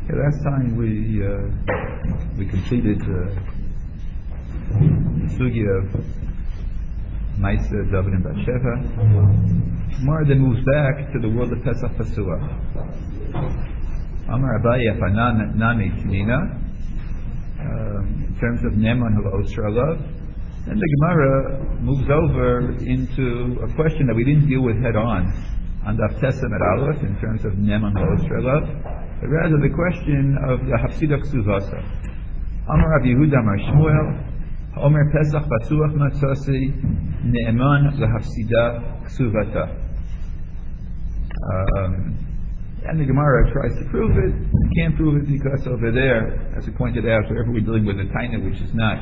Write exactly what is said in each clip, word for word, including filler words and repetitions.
Okay, last time we uh, we completed uh, the sugya of Maisa, David, and Bathsheba. Gemara then moves back to the world of Pesach Pasuach. Amar Abaye Afanan Nami Knina, in terms of Neman Hu Osra Love. Then the Gemara moves over into a question that we didn't deal with head on on Daf Tesem at Aleph in terms of Neman Hu Osra Love, but rather the question of the Hafsida Ksuvasa. Amar Rav Yehuda Amar Shmuel Omer Pesach Pasuach Matzasi Ne'eman LeHafsida Ksuvata. Um, and the Gemara tries to prove it. You can't prove it because over there, as we pointed out, wherever we're dealing with a taina which is not,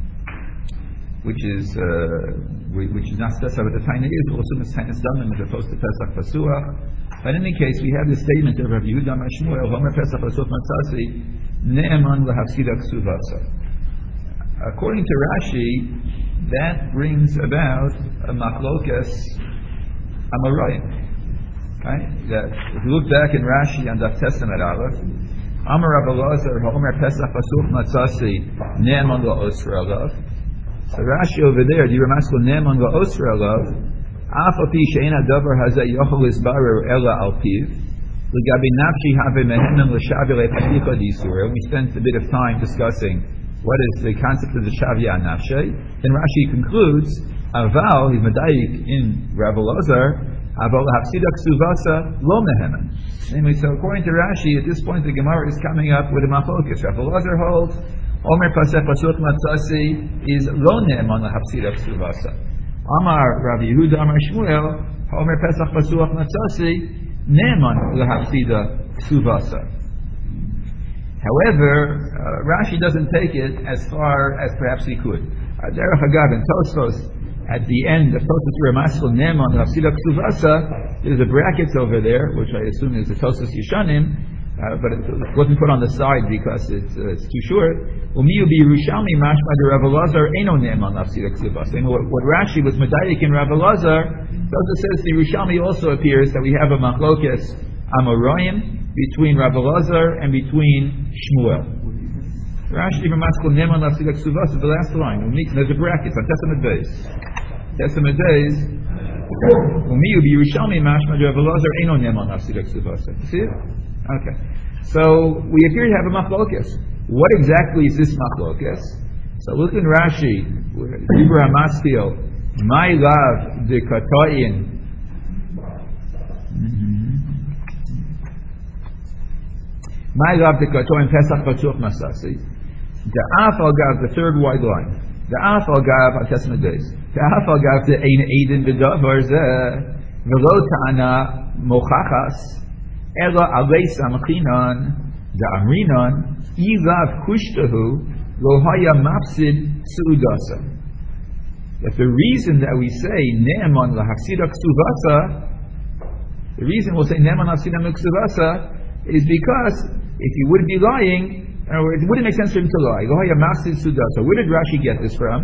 which is uh, which is not specified what the taina is, we'll assume it's taina damim as opposed to Pesach Pasuach. But in any case, we have the statement of Rav Yehuda Amar Shmuel Omer Pesach Pasuach Matzasi Ne'eman LeHafsida Ksuvata. According to Rashi, that brings about a machlokas amoraim. Okay? That if you look back in Rashi on Daf Tesem at Aleph, Amar Rav Elazar Homer Pesach Pasuch Matzasi Ne'eman LaOsra Alav. So Rashi over there, the Ramaskal Ne'eman LaOsra Alav, Af Api She'en Hadavar Hazeh Yochel Isbarer Ela Al Piv. L'gabi Nafshi Have Mehemen L'Shavi Le'Paticha D'Yisur. We spent a bit of time discussing what is the concept of the Shavya Nafshe. Then Rashi concludes, Aval, he's Medayik in Rav Elazar, Aval Hafsida Ksuvasa Lo Mehemen. Anyway, so according to Rashi, at this point the Gemara is coming up with a machlokas. Rav Elazar holds, Omer Pasech Pasuch Matzasi is Lo Ne'eman LeHafsida Ksuvasa. Amar Rav Yehuda Amar Shmuel, Omer Pesach Pasuch Matzasi Ne'eman LeHafsida Ksuvasa. However, uh, Rashi doesn't take it as far as perhaps he could. Uh, Derech Hagav and Tosfos, at the end of Tosfos Ramaskal Ne'eman LeHafsida Ksuvasa, there's a bracket over there, which I assume is the Tosfos Yeshanim, uh, but it wasn't put on the side because it's, uh, it's too short. Umiyu b'Yerushalmi mashma de Rav Elazar eno Ne'eman LeHafsida Ksuvasa. What, what Rashi was medayik in Rav Elazar, Tosfos says the Yerushalmi also appears that we have a machlokes amoraim between Rav Elazar and between Shmuel. Rashi Ramaskal Ne'eman LeHafsida Ksuvasa is the last line. There's a bracket on Testament days. Testament days. Umiyu b'Yerushalmi mashma Rav Elazar eno Ne'eman LeHafsida Ksuvasa. See it? Okay. So we appear to have a machlokas. What exactly is this machlokas? So look in Rashi. Dibur Hamaskil. My love the katayin. My love the katoin Pesach Pasuch Masasi. The Afal Gav, the third wide line. The Afal Gav on Testament days. The Afal Gav the Ein Eidin B'Davar Zeh V'lo Ta'ana Mochachas Ela Alei Samchinan the Amrinan Ilav Kushtahu Lo Haya Mafsid Suudasa. That the reason that we say Ne'eman LeHafsida Ksuvasa, the reason we'll say Ne'eman LeHafsida Ksuvasa is because if he wouldn't be lying, or it wouldn't make sense for him to lie. So where did Rashi get this from?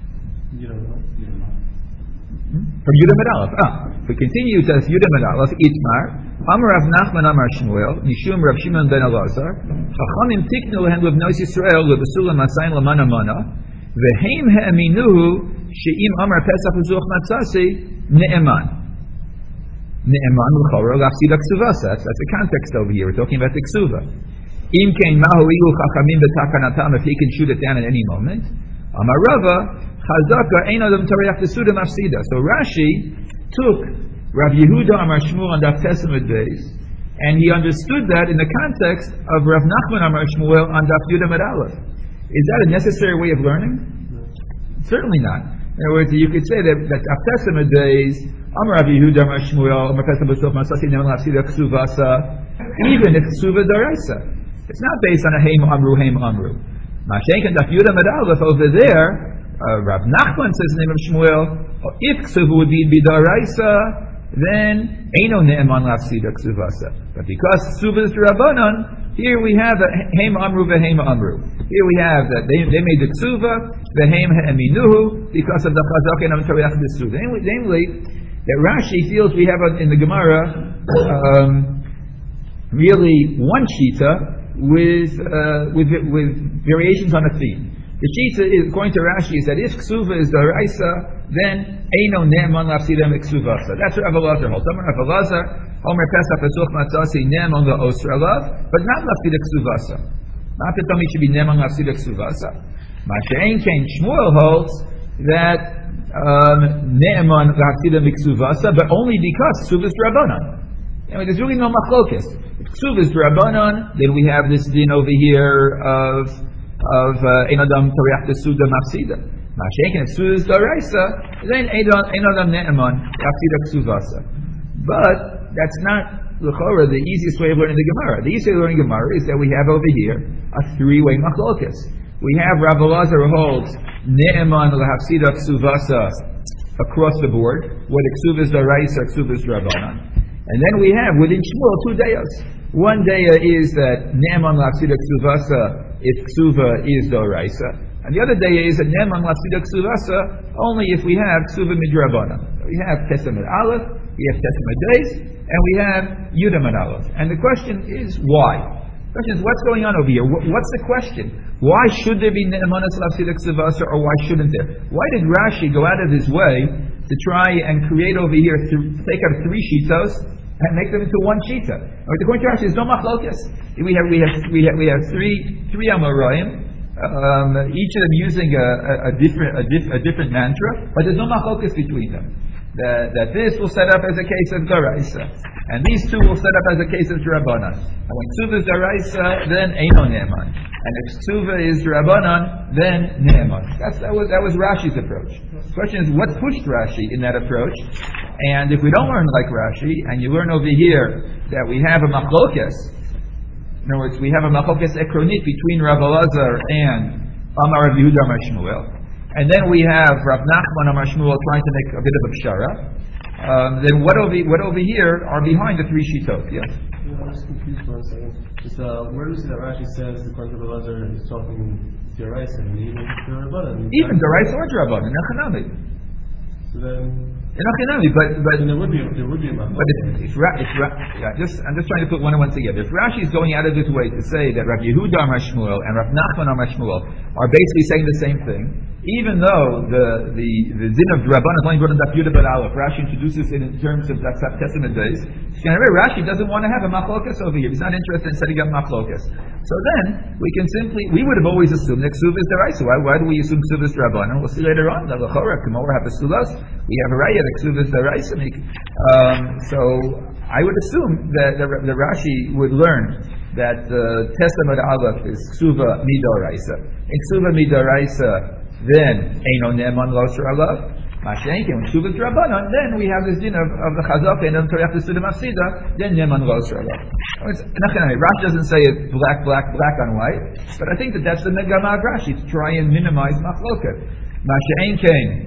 Hmm? From Yudam and Aleph. Ah, we continue to Yudam and Aleph. Itmar, Amar Rav Nachman Amar Shmuel, Nishum Rav Shimon ben Elazar, Chachamim tiknu lehem lebnos Yisrael lebesulam masayin lamana mana, veheim he'aminuhu she'im Amar Pesach Pasuch Matzasi ne'eman. Ne'eman l'chora l'hafsida ksuvasa. That's the context over here. We're talking about the ksuva. Im kein mahu ilu chachamim b'takanatam, if he can shoot it down at any moment. Amar Rava chazaka ein adam tarayach t'suda mafsida. So Rashi took Rav Yehuda Amar Shmuel on Daf Tesem days, and he understood that in the context of Rav Nachman Amar Shmuel on Daf Yudam at Aleph. Is that a necessary way of learning? Certainly not. In other words, you could say that that Daf Tesem days. Amar Rav Yehuda Amar Shmuel Amar Pesach Pasuch Matzasi Ne'eman LeHafsida Ksuvasa, even if Ksuva Daraisa, it's not based on a Heim Amru Heim Amru. Mashenk and Daf Yudam at Aleph over there, uh, Rav Nachman says in the name of Shmuel, if Ksuva would be Daraisa, then Eino Ne'eman LeHafsida Ksuvasa. But because Ksuva is Rabbanan, here we have a Heim Amru veHeim Amru. Here we have that they, they made the Ksuva veHeim He'eminuhu because of the Chazak and Amtariyach B'Suva. Namely, that Rashi feels we have in the Gemara um, really one shita with uh, with with variations on a theme. The shita is, according to Rashi, is that if ksuva is daraisa, then eino ne'eman lafsida miksuvasa. That's what Rav Elazar holds. Someone Rav Elazar, Omer Pesach Pesuch Matzasi ne'eman la'osra alav, but not lafsida ksuvasa. Not that Tommy should be ne'eman lafsida ksuvasa. Ma'ashe'en kein Shmuel holds that um, ne'eman lafsida miksuvasa, but only because ksuva is drabanan. I mean, there's really no machlokes. If ksuva is drabanan, then we have this din over here of of ein adam toriach tesuda mafsida. Ma'ashekin if suda is daraisa, then ein adam ne'eman mafsida ksuvasa. But that's not l'chora the easiest way of learning the Gemara. The easiest way of learning Gemara is that we have over here a three-way machlokes. We have Rav Elazar who holds ne'eman lahafsida ksuvasa across the board, whether ksuva is daraisa or ksuva is drabanan. And then we have within Shmuel two dayas. One daya is that ne'eman lahafsida ksuvasa if ksuva is doraisa, and the other day is that ne'eman lafsida ksuvasa only if we have ksuva midrabana. We have testament aleph, we have testament days, and we have yudaman aleph. And the question is why? The question is what's going on over here? What's the question? Why should there be ne'emanas lafsida ksuvasa, or why shouldn't there? Why did Rashi go out of his way to try and create over here, to take out three shitos and make them into one shita? According to Rashi, there's no machlokes. We have we have we have we have three three amoraim, um, each of them using a, a, a different a, diff, a different mantra, but there's no machlokes between them. That, that this will set up as a case of daraisa, and these two will set up as a case of drabanan. And when ksuva is daraisa, then eino ne'eman, and if ksuva is drabanan, then ne'eman. That's that was that was Rashi's approach. The question is what pushed Rashi in that approach. And if we don't learn like Rashi, and you learn over here that we have a machlokes, in other words, we have a machlokes ekronit between Rav Elazar and Amar Rav Yehuda Amar Shmuel, and then we have Rav Nachman Amar Shmuel trying to make a bit of a pshara. Um, then what over what over here are behind the three shitot? Yes. Yeah, I'm just confused for a second. Just, uh, where do we see that Rashi says the Kohen Rav Elazar is talking deraisa and even derabanan? Even deraisa or derabanan, nechanami. So then. Enochinami, but but and there would be there would be a but if, if, if, if yeah, just I'm just trying to put one and one together. If Rashi is going out of his way to say that Rav Yehuda Amar Shmuel and Rav Nachman Amar Shmuel are basically saying the same thing, even though the the, the din of Rabban is only brought in Daf Yudah Bad Aleph, Rashi introduces it in terms of Daf Testament days. Rashi doesn't want to have a machlokas over here. He's not interested in setting up machlokas. So then we can simply we would have always assumed that ksuva is deraisa. Why why do we assume ksuva is Rabban? And we'll see later on that the Chorah Kamor have a sulas. We have a raya that ksuva is deraisa. Um, so I would assume that the, the Rashi would learn that the Testament Aleph is ksuva midoraisa. In ksuva midoraisa, then eino ne'eman losher alav. Mashenkin, when ksuva is drabanan, then we have this din of, of the chazak and of toriach tesuda mafsida, then ne'eman losher alav. Rashi doesn't say it black, black, black on white, but I think that that's the megama of Rashi to try and minimize machloket. Mashenkin.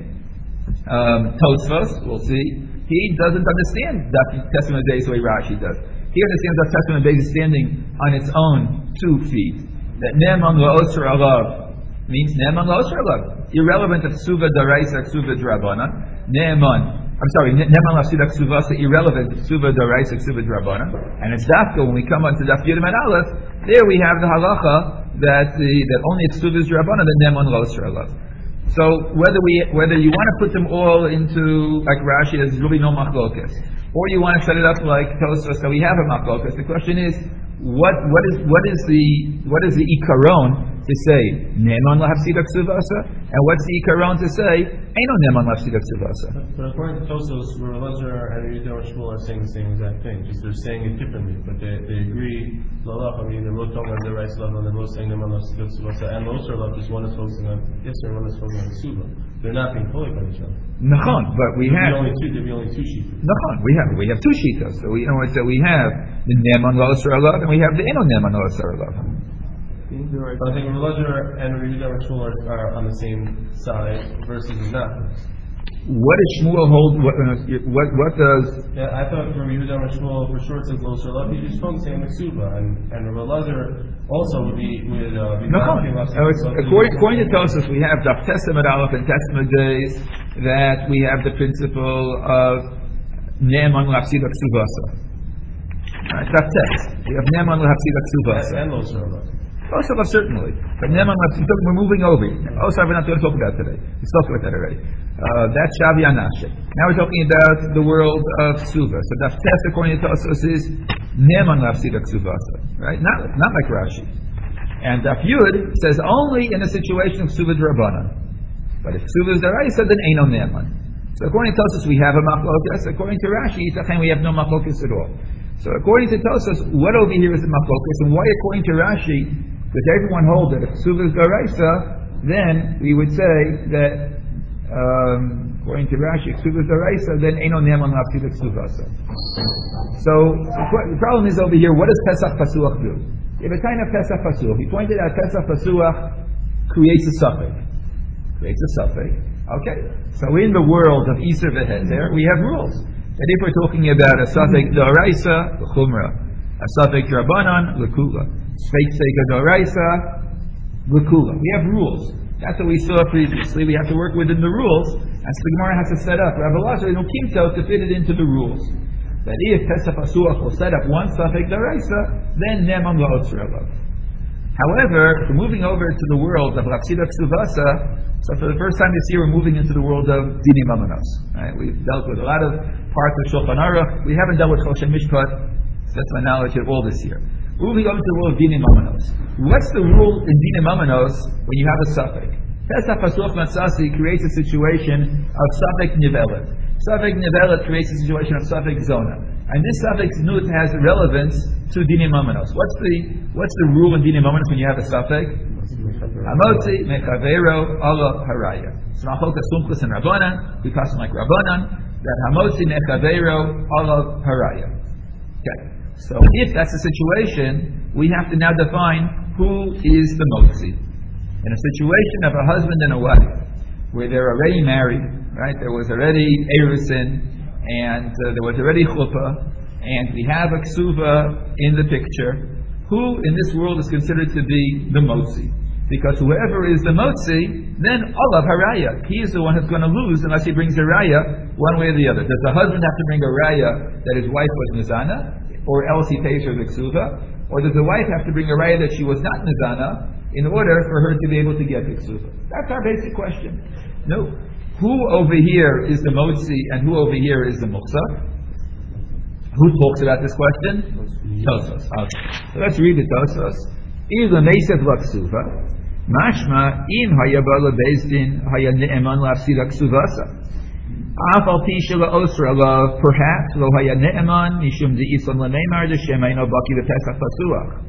Um, Tosfos, we'll see, he doesn't understand that Testament days the way Rashi does. He understands that Testament days is standing on its own two feet. That Ne'eman La'osr Alav means Ne'eman La'osr Alav. Irrelevant of Ksuva Daraisa, Ksuva Drabana. Ne'eman, I'm sorry, Ne'eman La'asida Ksuvasa, irrelevant of Ksuva Daraisa, Ksuva Drabana. And it's Dafka, when we come on to Daf Yud Man Aleph, there we have the halacha that the, that only if Ksuva is Drabana, then Ne'eman La'osr Alav. So whether we whether you want to put them all into like Rashi, there's really no machlokas, or you want to set it up like Tosfos, so we have a machlokas. The question is, what what is what is the what is the ikaron to say ne'eman lahafsida ksuvasa, and what's the ikaron to say eino ne'eman lahafsida ksuvasa? But according to Tosfos, Rav Elazar and Yehuda and Shmuel are saying the same exact thing. Just they're saying it differently, but they, they agree. Lalach, I mean, they're both talking on the right level, and they're both saying ne'eman lahafsida ksuvasa, and Losar Lach is one is focusing on Yisr, one is focusing on Suva. They're not being fully on each other. Nachon, but we there'd have be only two. There'd be only two sheets. Nachon, we have we have two shitas. So we you know so we have the ne'eman losar alav, and we have the eino ne'eman losar alav. But I think Rav Elazar and Rav Yehuda and Shmuel are, are on the same side versus not. What does Shmuel hold? What what, what does? Yeah, I thought Rav Yehuda and Shmuel for sure says Losar Lach. He's just focusing on the Ksuba, and and Rav Elazar also would be would uh, be. No, according according to Tosfos, we have Daf Testament Aleph and Testament days that we have the principle of Ne'eman Lafsida Ksuvasa. Right? That's it. We have Neman L'Hafsida Ksuvasa. And Lo Sarla. Most of us certainly. But Neman L'Hafsida, we're moving over. Osar we're not going to talk about today. We spoke about that already. Uh, that's Shavi Anashe. Now we're talking about the world of Ksuva. So Daf Tes, according to Tosos, is Neman L'Hafsida Ksuvasa. Right? Not, not like Rashi. And Daf Yud says only in a situation of Ksuva D'Rabbanan. But if Ksuva is D'Oraisa, then Eino Neman. So according to Tosos, we have a machlokas. According to Rashi, Yitachem, we have no machlokas at all. So according to Tosos, what over here is the machlokas, and why according to Rashi, does everyone hold that if Ksuva is D'Oraisa, then we would say that um, according to Rashi, if Ksuva is D'Oraisa, then Eino Neman L'Hafsida Ksuvasa. So the problem is over here, what does Pesach Pasuach do? You have a kind of Pesach Pasuach. He pointed out Pesach Pasuach creates a suffix. Creates a suffix. Okay. So in the world of Isur V'Heter, we have rules. That if we're talking about a suffix D'Oraisa, L'Chumra. A suffix D'Rabbanan, L'Kula. Sfeik Seika D'Oraisa, L'Kula. We have rules. That's what we saw previously. We have to work within the rules. And so the Gemara has to set up Rav Elazar and Ukimto to fit it into the rules. That if Pesach Pasuach will set up one suffix D'Oraisa, then Neman L'Otzrela. However, if we're moving over to the world of L'Hafsida Ksuvasa, so for the first time this year we're moving into the world of Dini Mamanos. Right? We've dealt with a lot of parts of Shulchan Aruch. We haven't dealt with Choshen Mishpat. So that's my knowledge at all this year. Moving over to the world of Dini Mamanos. What's the rule in Dini Mamanos when you have a suffix? Pesach Pasuach Matzasi creates a situation of suffix Nivelet. Suffix Nivelet creates a situation of suffix Zona. And this suffix Nut has relevance to Dini Mamanos. What's the what's the rule in Dini Mamanos when you have a suffix? Hamotzi Mechavero Ala Haraya. So Machokas Sumchus and Rabbanan, we pass like Rabbanan, that Hamotzi Mechavero Ala Haraya. Okay. So if that's the situation, we have to now define who is the Motzi. In a situation of a husband and a wife, where they're already married, right? There was already Erusin, and uh, there was already Chuppah, and we have a Ksuva in the picture. Who in this world is considered to be the Motzi? Because whoever is the Motzi, then Olav Haraya. He is the one who's going to lose unless he brings a Raya one way or the other. Does the husband have to bring a Raya that his wife was Nizana, or else he pays her the Ksuva? Or does the wife have to bring a Raya that she was not Nizana in order for her to be able to get the Ksuva? That's our basic question. No. Who over here is the Motzi and who over here is the Muchsa? Who talks about this question? Tosos. Okay. So let's read the Tosos. Ila Meisef L'Ksuva. Mashma im haya bala bezdin haya ne'eman l'hafsida ksuvasa. Afal tisha la'osra la'v perhaps lo haya ne'eman mishum de'islam l'neimar d'shem eino baki v'pesach pasuach.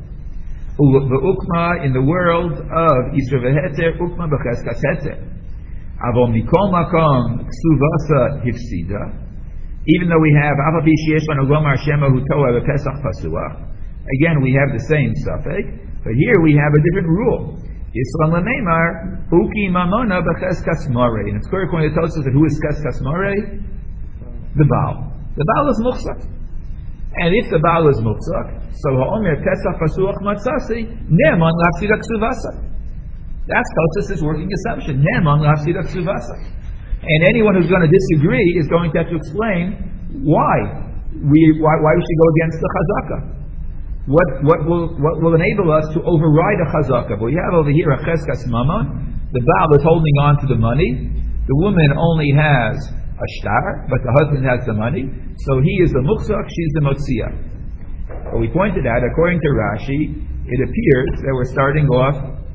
U'ukma in the world of Isra v'heter ukma b'cheskas heter. Avol mikol makom ksuvasa hifsida. Even though we have afal tisha yesh lanu lomar shema hu toa v'pesach pasuach. Again, we have the same suffix, but here we have a different rule. Yisrael Neymar, Uki Mamona B'Cheskas Morei. And it's correct when it tells us that who is Cheskas Morei? The Baal. The Baal is Muchsak. And if the Baal is Muchsak, so Ha'omer Pesach Pasuach Matzasi, Ne'eman L'Hafsida Ksuvasa. That's Tosus' working assumption. Ne'eman L'Hafsida Ksuvasa. And anyone who's going to disagree is going to have to explain why we why, why we should go against the Chazakah. What what will what will enable us to override a chazakah? We have over here a cheskas mamon. The Baal is holding on to the money. The woman only has a shtar, but the husband has the money. So he is the muchzak, she's the motziyah. But we pointed out, according to Rashi, it appears that we're starting off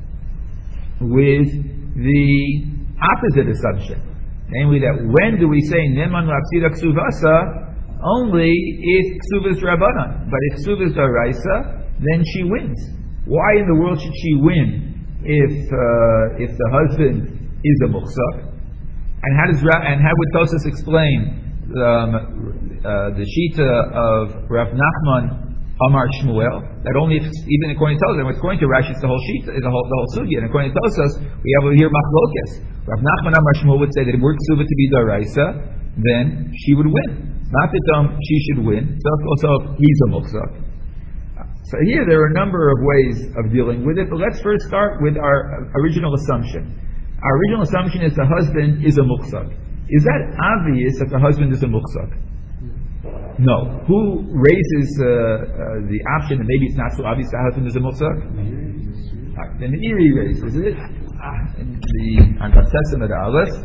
with the opposite assumption, namely that when do we say neman l'hafsida ksuvasa? Only if Ksuva is Rabbanan. But if Ksuva is D'Oraisa, then she wins. Why in the world should she win if uh, if the husband is a Muchsak? And how does Ra- and how would Tosas explain um, uh, the Shita of Rav Nachman Amar Shmuel? That only if, even according to Tosas, and according to Rashi, it's the whole Shita, the whole the whole sugya. And according to Tosas, we have over here Machlokes. Rav Nachman Amar Shmuel would say that if we're Ksuva to be D'Oraisa, then she would win. Not that um, she should win. So also he's a muchzak. So here there are a number of ways of dealing with it. But let's first start with our original assumption. Our original assumption is the husband is a muchzak. Is that obvious that the husband is a muchzak? No. Who raises uh, uh, the option, and maybe it's not so obvious the husband is a muchzak? Uh, the Meiri raises it. Ah, in the Angasesim at Aleph.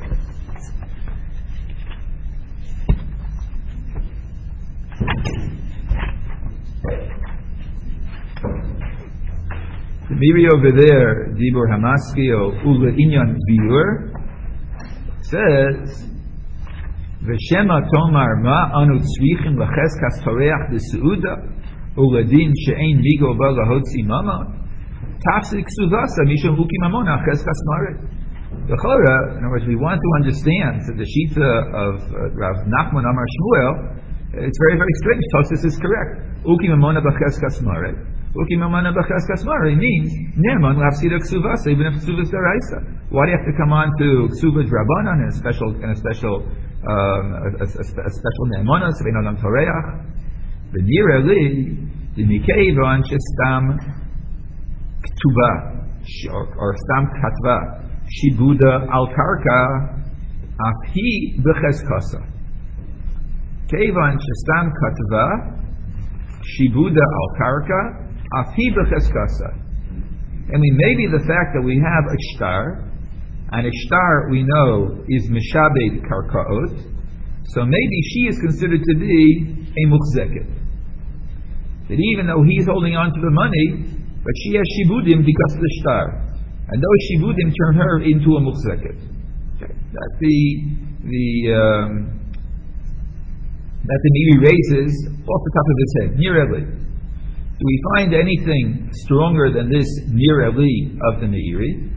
The Meiri over there, Dibur Hamaski or Ula Inyan Biur, says, V'shema tomar ma anu tzrichim l'cheskas toreach d'seuda uladin she'ein migo ba lahotzi mama tafsik suvasa mishum huki mamona cheskas maret. The Chora, in other words, we want to understand that the Shita of uh, Rav Nachman Amar Shmuel, it's very, very strange. Tosfos is correct. Uki mamona b'cheskas maret. Uki mamona b'cheskas maret means ne'eman l'hafsida ksuvasa, even if ksuvas deraisa. Why do you have to come on to ksuvas drabanan and a special, and a special Um, a, a, a, a special ne'emonos vein adam toreach v'nira li d'mikeivan shestam ktuba or stam katva shibuda al karka afi b'cheskasa keivan shestam katva shibuda al karka afi b'cheskasa. I mean, maybe the fact that we have a shtar, and Ishtar, we know, is Mishabed Karkaot, so maybe she is considered to be a Muchzeket. That even though he's holding on to the money, but she has Shibudim because of the Ishtar. And those Shibudim turn her into a Muchzeket. Okay. That the, the, um, that the Meiri raises off the top of his head. Nireli. Do we find anything stronger than this Nireli of the Meiri?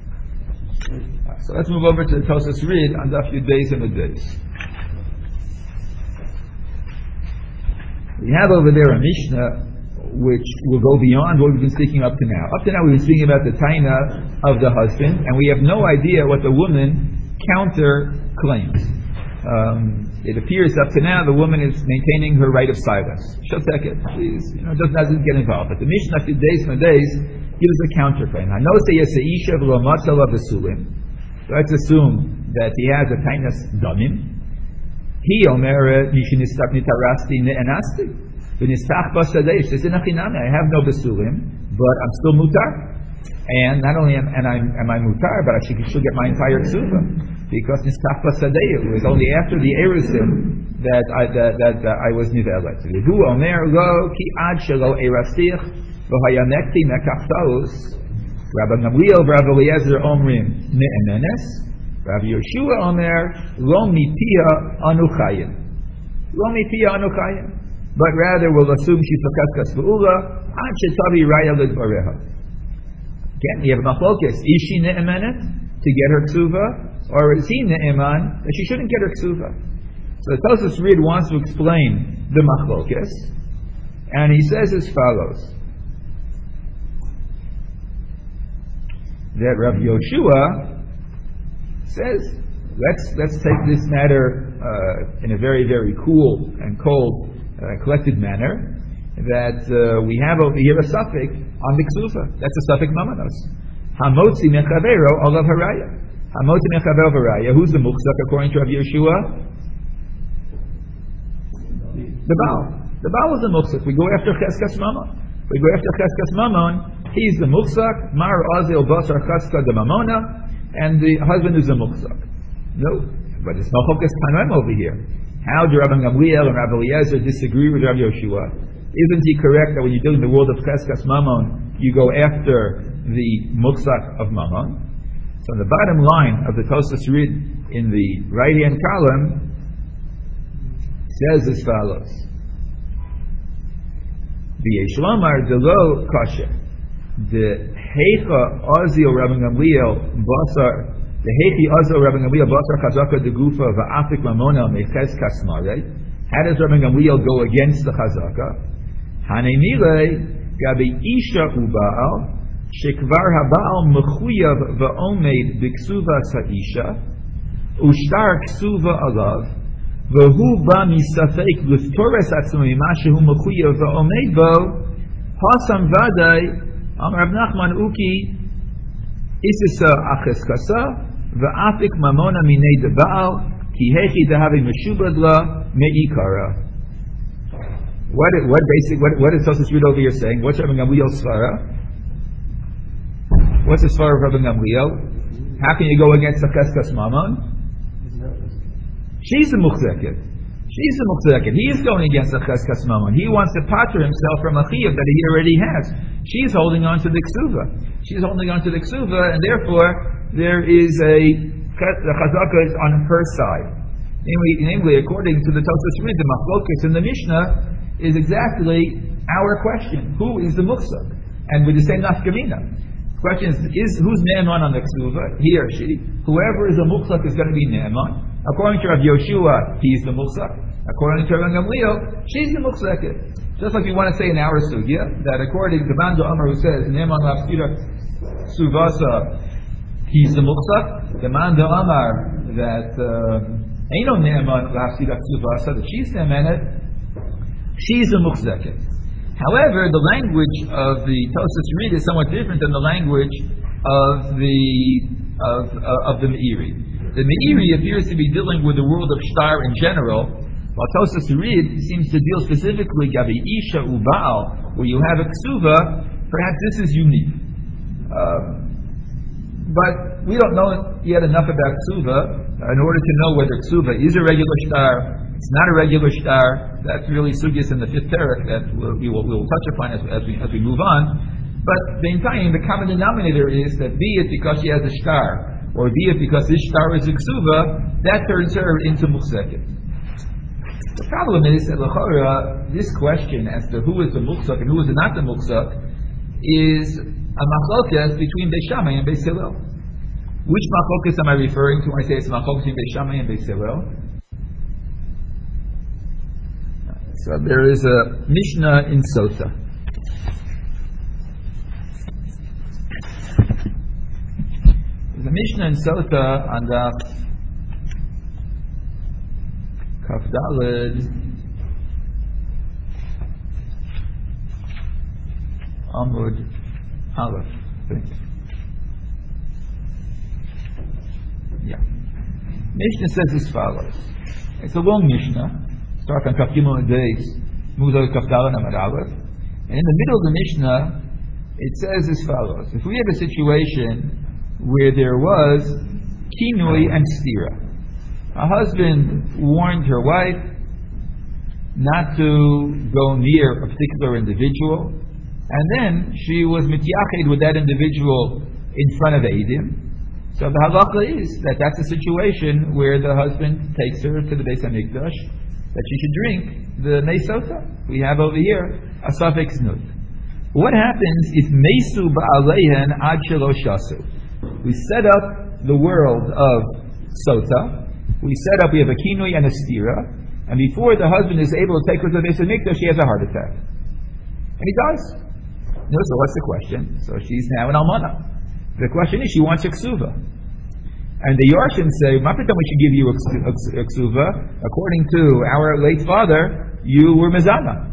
So let's move over to the Tosfos Rid on Daf Yud Beis and Yud Beis. We have over there a Mishnah which will go beyond what we've been speaking up to now. Up to now we've been speaking about the taina of the husband, and we have no idea what the woman counter claims. Um, it appears up to now the woman is maintaining her right of silence. Shoteket, please, you know, doesn't, doesn't get involved. But the Mishnah Yud Beis and Yud Beis gives a counterclaim. I know say Yeseisha v'lo matzal v'sulim. Let's assume that he has a tainas damim. He omer mishinistach nitarasti ne'enasti v'nistach basadeish. Says inachiname. I have no besulim, but I'm still mutar. And not only am, and I'm, am I mutar, but I should, should get my entire ksuva because nistach basadeish. It was only after the erusim that I that, that, that I was nivelet. V'hu omer lo ki ad shelo erastich v'hayamekti mekachtaus. Rabbi Gamliel, Rabbi Eliezer Omrim Ne'emenes, Rabbi Yeshua Omer Lo Mipia Anuchayim. Lo Mipia Anuchayim. But rather we'll assume she's Fakaskas Ve'ula Ad Shetavi Raya Lidvareha. Again, you have a machlokes. Is she Ne'emenet to get her ksuva, or is he Ne'eman that she shouldn't get her ksuva? So the Tosfos Rid wants to explain the machlokes, and he says as follows. That Rabbi Yoshua says, let's let's take this matter uh, in a very very cool and cold, uh, collected manner. That uh, we have over here a suffix on the ksufa. That's a suffix mamanos. Hamotzi mechavero olav haraya. Hamotzi mechavero haraya. Who's the muchzak according to Rabbi Yoshua? The Baal. The Baal is the muchzak. We go after cheskas mamon. We go after cheskas mamon. He's the muchzak, mar azel basar chaska de mamona, and the husband is the muchzak. No, but it's machlokes tanaim over here. How do Rabbi Gamliel and Rabbi Eliezer disagree with Rabbi Yoshua? Isn't he correct that when you're dealing in the world of cheskas mamon, you go after the muchzak of mamon? So on the bottom line of the Tosfos Rid in the right-hand column says as follows: V'yesh lomar delo kasher. The heicha azil Rabbi Gamliel basar, the heichi azil Rabbi Gamliel basar chazaka de gufa va'afik mamona meches kasmare. How does Rabbi Gamliel go against the chazaka? Hanemile gabi isha ubaal shekvar habaal mechuyav va'omed b'ksuva sa'isha ushtar ksuva alav v'hu ba misafek l'ftores atzmo mima shehu mechuyav va'omed bo hasam vaday. Amar Rav Nachman Uki Isisa Acheskasa Va'afik Mamona Minei Debaal Ki Hechi Dehavi Meshubad La Me'ikara. What what basic what what is Tosfos Reed over here saying? What's Rabbi Gamliel's svara? What's the svara of Rabbi Gamliel? How can you go against a Cheskas Mammon? She's the muchzeket. She's the muchzeket. He is going against the Cheskas Mammon. He wants to pater himself from a chiyuv that he already has. She's holding on to the ksuva. She's holding on to the ksuva, and therefore there is a the chazaka is on her side. Namely, namely according to the Tosfos Reed, the machlokas in the Mishnah is exactly our question: who is the muchzak? And with the same nafkamina. The question is: is who's ne'eman on the ksuva? He or she? Whoever is a muchzak is going to be ne'eman. According to Rav Yoshua, he's the muchzak. According to Rav Gamliel, she's the muchzaket. Just like we want to say in our sugya that according to Bando Amar, who says ne'eman lafsira suvasa, he's the muchzak. The Bando Amar that ain't no ne'eman lafsira suvasa, that she's ne'emanet, she's the muchzaket. However, the language of the Tosfos Reed is somewhat different than the language of the of uh, of the Meiri. The Meiri appears to be dealing with the world of shtar in general, while Tosfos Reed seems to deal specifically gabi isha ubal, where you have a ksuva. Perhaps this is unique, um, but we don't know yet enough about ksuva in order to know whether ksuva is a regular shtar. It's not a regular shtar. That's really sugyas in the fifth parak that we'll, we will we will touch upon as, as we as we move on. But the entire the common denominator is that be it because she has a shtar, or be it because this shtar is a ksuva, that turns her into muchzeket. The problem is that l'chora, this question as to who is the muchzak and who is not the muchzak is a machlokas between Beis Shammai and Beis Hillel. Which machlokas am I referring to when I say it's a machlokas between Beis Shammai and Beis Hillel? So there is a Mishnah in Sota. The Mishnah in Sota on the Kaf Daled Amud Aleph, I think. Yeah. Mishnah says as follows. It's a long Mishnah. Start on Kaf Gimel days, moves over Kaf Daled Amud Aleph, and in the middle of the Mishnah, it says as follows: if we have a situation where there was kinui and stira. A husband warned her wife not to go near a particular individual, and then she was mityached with that individual in front of Eidim. So the halacha is that that's a situation where the husband takes her to the Beis Hamikdash, that she should drink the Mei Sota. We have over here a suffix nut. What happens if Meisu ba'aleihen ad shelo shasu? We set up the world of Sota. We set up, we have a kinui and a stira, and before the husband is able to take her to the Beis Hamikdash, she has a heart attack. And he does. No, so what's the question? So she's now an almana. The question is, she wants a ksuva. And the Yarshim say, Mapitam, we should give you a ksuva. According to our late father, you were mezana.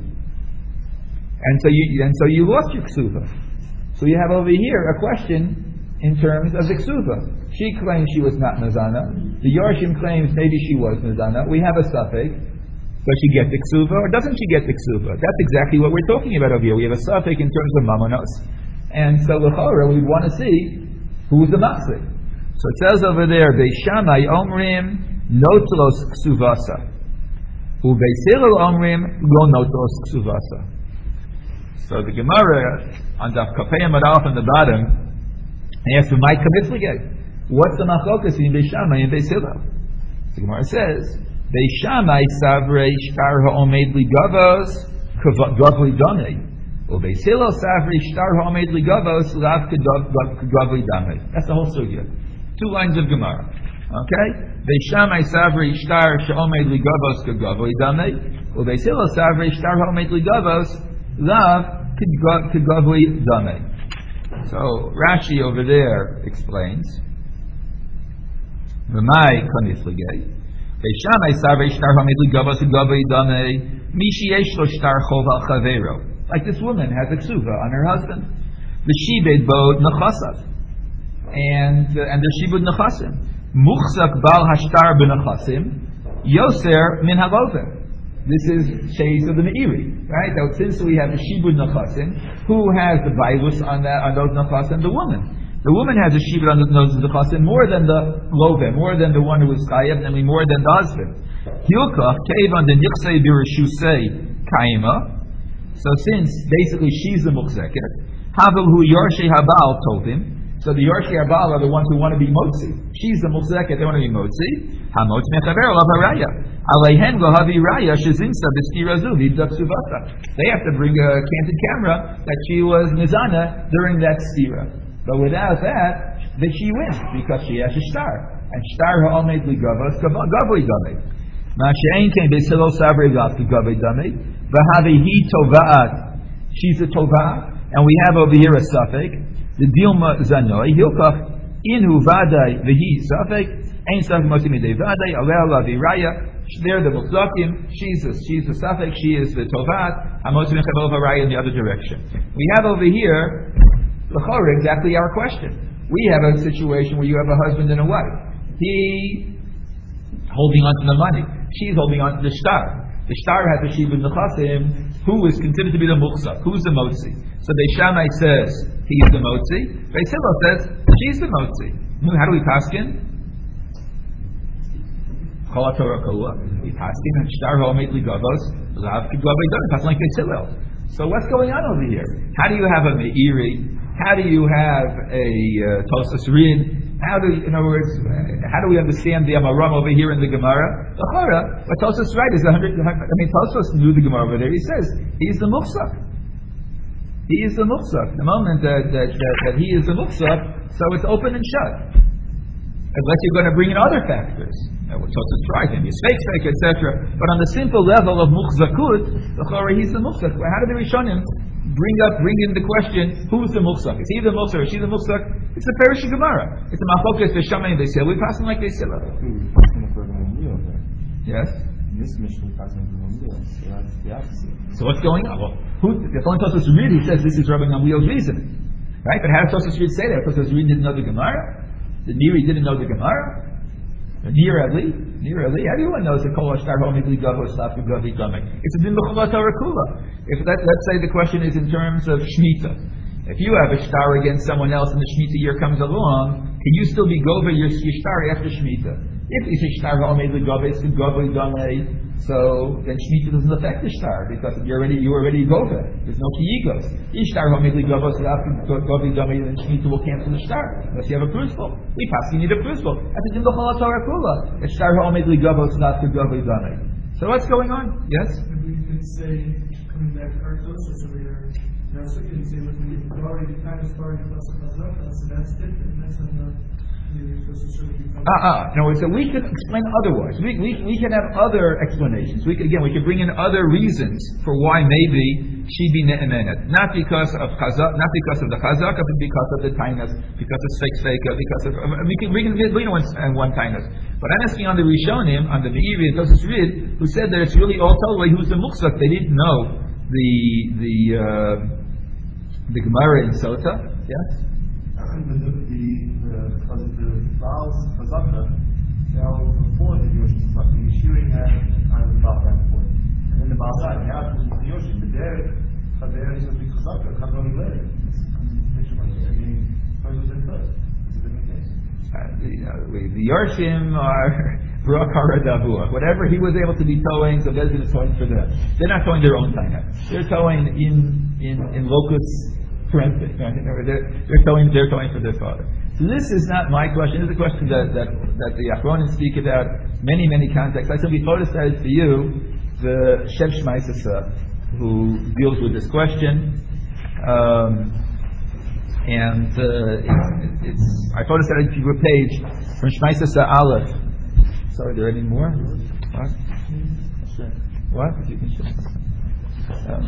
And so you, and so you lost your ksuva. So you have over here a question in terms of the ksuva. She claims she was not mezana. The Yarshim claims maybe she was mezana. We have a suffix. Does she get the ksuva or doesn't she get the ksuva? That's exactly what we're talking about over here. We have a suffix in terms of mamonos. And so l'chora, we want to see who's the machzik. So it says over there, Beis Shammai omrim notlos ksuvasa. U Beis Hillel omrim lo notlos ksuvasa. So the Gemara on the Kafei Aleph on the bottom, he asks, "My kamifligay. What's the machlokas in Beis Shammai and Beis Hillel?" The Gemara says, "Beis Shammai savrei shtar ha'omed ligavos gavli damei, u Beis Hillel savrei shtar ha'omed ligavos lav gavli damei." That's the whole sugya. Two lines of Gemara. Okay, Beis Shammai savrei shtar ha'omed ligavos gavli damei, u Beis Hillel savrei shtar ha'omed ligavos lav gavli damei. So Rashi over there explains, "V'mai kanifligay, Beis Shammai savrei shtar ha'omed ligavos gavli damei, mishi yesh lo shtar chov al chavero." Like this woman has a ksuva on her husband. The shibed bod nechasav, and uh, and the shibud nechasim. Muchzak bal hashtar b'nechasim, yoser min havoven. This is Sheis of the Meiri, right? Now, since we have the Shibud Nechasim, who has the Bailus on that on those Nechasim? The woman. The woman has a Shibud on those Nechasim more than the Loveh, more than the one who is Chayev, namely more than the husband. Hilkach Kevan the Nichsei Birishusei Kaima. So since basically she's the Muchzeket, Havel hu Yarshei Habal told him. So the Yarshei Habal are the ones who want to be Motzi. She's the Muchzeket, they want to be Motzi. Hamot mechaver olav haraya. Aleihen lo havi raya shezinsa b'stira zu v'ibdak suvata. They have to bring a candid camera that she was mizana during that stira. But without that, that she wins because she has a star. And star ha'omed ligavos gavoi damei. Ma'ashein came b'silo savrei gav gavoi damei. V'havi hi tova'at. She's a tova'at. And we have over here a suffix. The dilma zanoi hilkach inu vadai v'hi suffix. Ein suffix moti midei vadai aleh la viraya. They're the muchzakim. She's a she's the suffix. She is the tovat. Hamot mechavel varaya in the other direction. We have over here l'chora exactly our question. We have a situation where you have a husband and a wife. He holding on to the money. She's holding on to the shtar. The shtar has a shibud nechasim. Who is considered to be the muchzak? Who's the motzi? So Beis Shammai says he's the motzi. Beis Hillel says she's the motzi. How do we paskin? Kol Torah Kola. We paskin and shtar ha'omed ligavos lav k'gavei damei. That's like Beis Hillel. So what's going on over here? How do you have a meiri? How do you have a uh, Tosas Rid? How do, you, in other words, uh, how do we understand the Amaram over here in the Gemara? The Chora, but Tosas right is a hundred. I mean, Tosas knew the Gemara over there. He says he's the Muchzak. He is the Muchzak. The moment that that, that, that he is the Muchzak, so it's open and shut. Unless you're going to bring in other factors. Tosas tried him, he's fake, fake, et cetera. But on the simple level of Muchzakut, the Chora, he's the Muchzak. Well, how do the Rishonim bring up, bring in the question, who's the Muchzak? Is he the Muchzak? Is she the Muchzak? It's a Perish Gemara. It's a Machokas, Beis Shammai, and Beis Hillel. We pass them like Beis Hillel. Yes? So what's going on? Well, who, if only Tosas Rid, he says this is Rabbi Gamliel's reasoning. Right? But how does Tosas Rid say that? Tosas Rid didn't know the Gemara? The Niri didn't know the Gemara? The Nir Ali? Nir Ali? Everyone knows that Kol Ashtar Homidli Gavo Stafu Gavi Gamek. It's a din b'chol Torah kula. If that, let's say the question is in terms of Shemitah. If you have a shtar against someone else and the Shemitah year comes along, can you still be Gova your shtar after Shemitah? If it's a shtar Homidli Gavo, it's the Gavi Gamek. So then Shemitah doesn't affect the shtar because you're already you already Gova. There's no Kiyigos. Ishtar Homidli Gavo Gavi Gamek, then Shemitah will cancel the shtar unless you have a principle. We pass you need a principle. That's a din b'chol Torah kula. It's shtar Homidli Gavo Gavi Gamek. So what's going on? Yes. We can say coming back to our Tosas over here. You also can say look, we've already kind of started plus chazaka, so that's different. That's not enough. Ah, ah. No, so we can explain otherwise. We, we we can have other explanations. We can, again, we can bring in other reasons for why maybe she be ne'emenet. Not because of chazak, not because of the chazak, but because of the tainus, because of fake fake, because of we can we can we know one one tainus. But I'm asking on the Rishonim, on the Meiri and Tosas Rid, who said that it's really all totally who's the muchzak. They didn't know the the uh, the Gemara in Sota. Yes. The the the the Baal's chazaka, now before the Yoshim Tzlach, the Yeshiri had kind of about that point, and then the Baal died. Now it was the Yoshim, but there, there is a big chazaka comes only later. It's a picture like that. I mean, first was in first. It's a different case. Uh, the, uh, the Yorshim are Barak Haradavua. Whatever he was able to be towing, so Bezin is towing for them. They're not towing their own taina. They're towing in in in locus parentis. Right? They're they're towing they're towing for their father. So this is not my question. This is a question that that, that the Achronim speak about many many contexts. I simply photostat for you the Shem Shmaisasa who deals with this question. Um, And uh, it, it's, I photostated to your page from Shmaisasa Aleph. Sorry, are there any more? What? Sure. What? You can show. Um,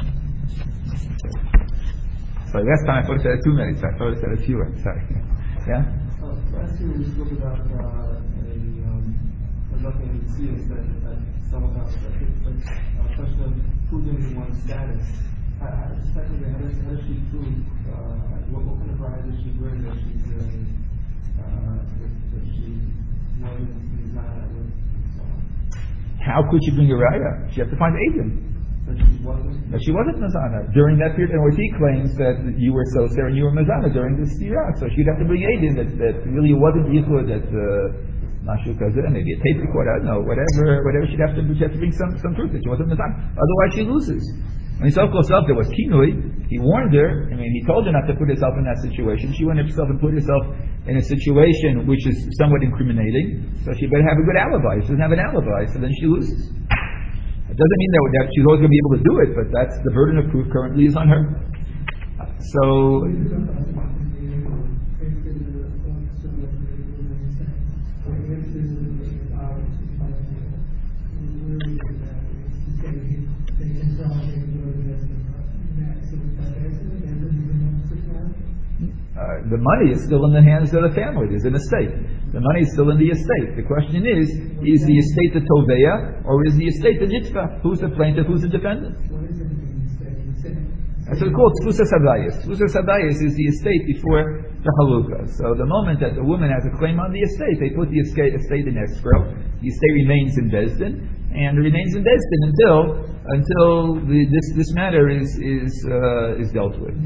sorry, last time I photostated too many, so I photostated fewer. Sorry. Yeah? Uh, last year we spoke about uh, a um, nothing in Tzias that, that someone else, I think, like a question of proving one's status. How, how, technically, how does, how does she prove, uh, what, what kind of bride does she wear that she's, uh, uh, that, that she's more than designed with someone? how could she bring a raya? She had to find Aiden. That she wasn't. That she wasn't Mazana during that period, and where he claims that you were Soser and you were Mazana during this year. So she'd have to bring Aiden that, that really wasn't Yichud, that Mashu Kazeh, maybe a tape recorder, I don't know, whatever, whatever she'd have to, she'd have to bring some, some proof that she wasn't Mazana. Otherwise she loses. When he saw herself, there was Kinui, he warned her, I mean, he told her not to put herself in that situation. She went herself and put herself in a situation which is somewhat incriminating, so she better have a good alibi. If she doesn't have an alibi, so then she loses. It doesn't mean that, that she's always going to be able to do it, but that's the burden of proof currently is on her. So, Uh, the money is still in the hands of the family. There's an estate. The money is still in the estate. The question is, is the estate the Toveya, or is the estate the Nitva? Who's the plaintiff? Who's the defendant? That's what it's called, Tfusas Habayis. Tfusas Habayis is the estate before the Halukah. So the moment that the woman has a claim on the estate, they put the estate, estate in escrow. The estate remains in Bezdin, and it remains in Bezdin until until the, this this matter is is uh, is dealt with.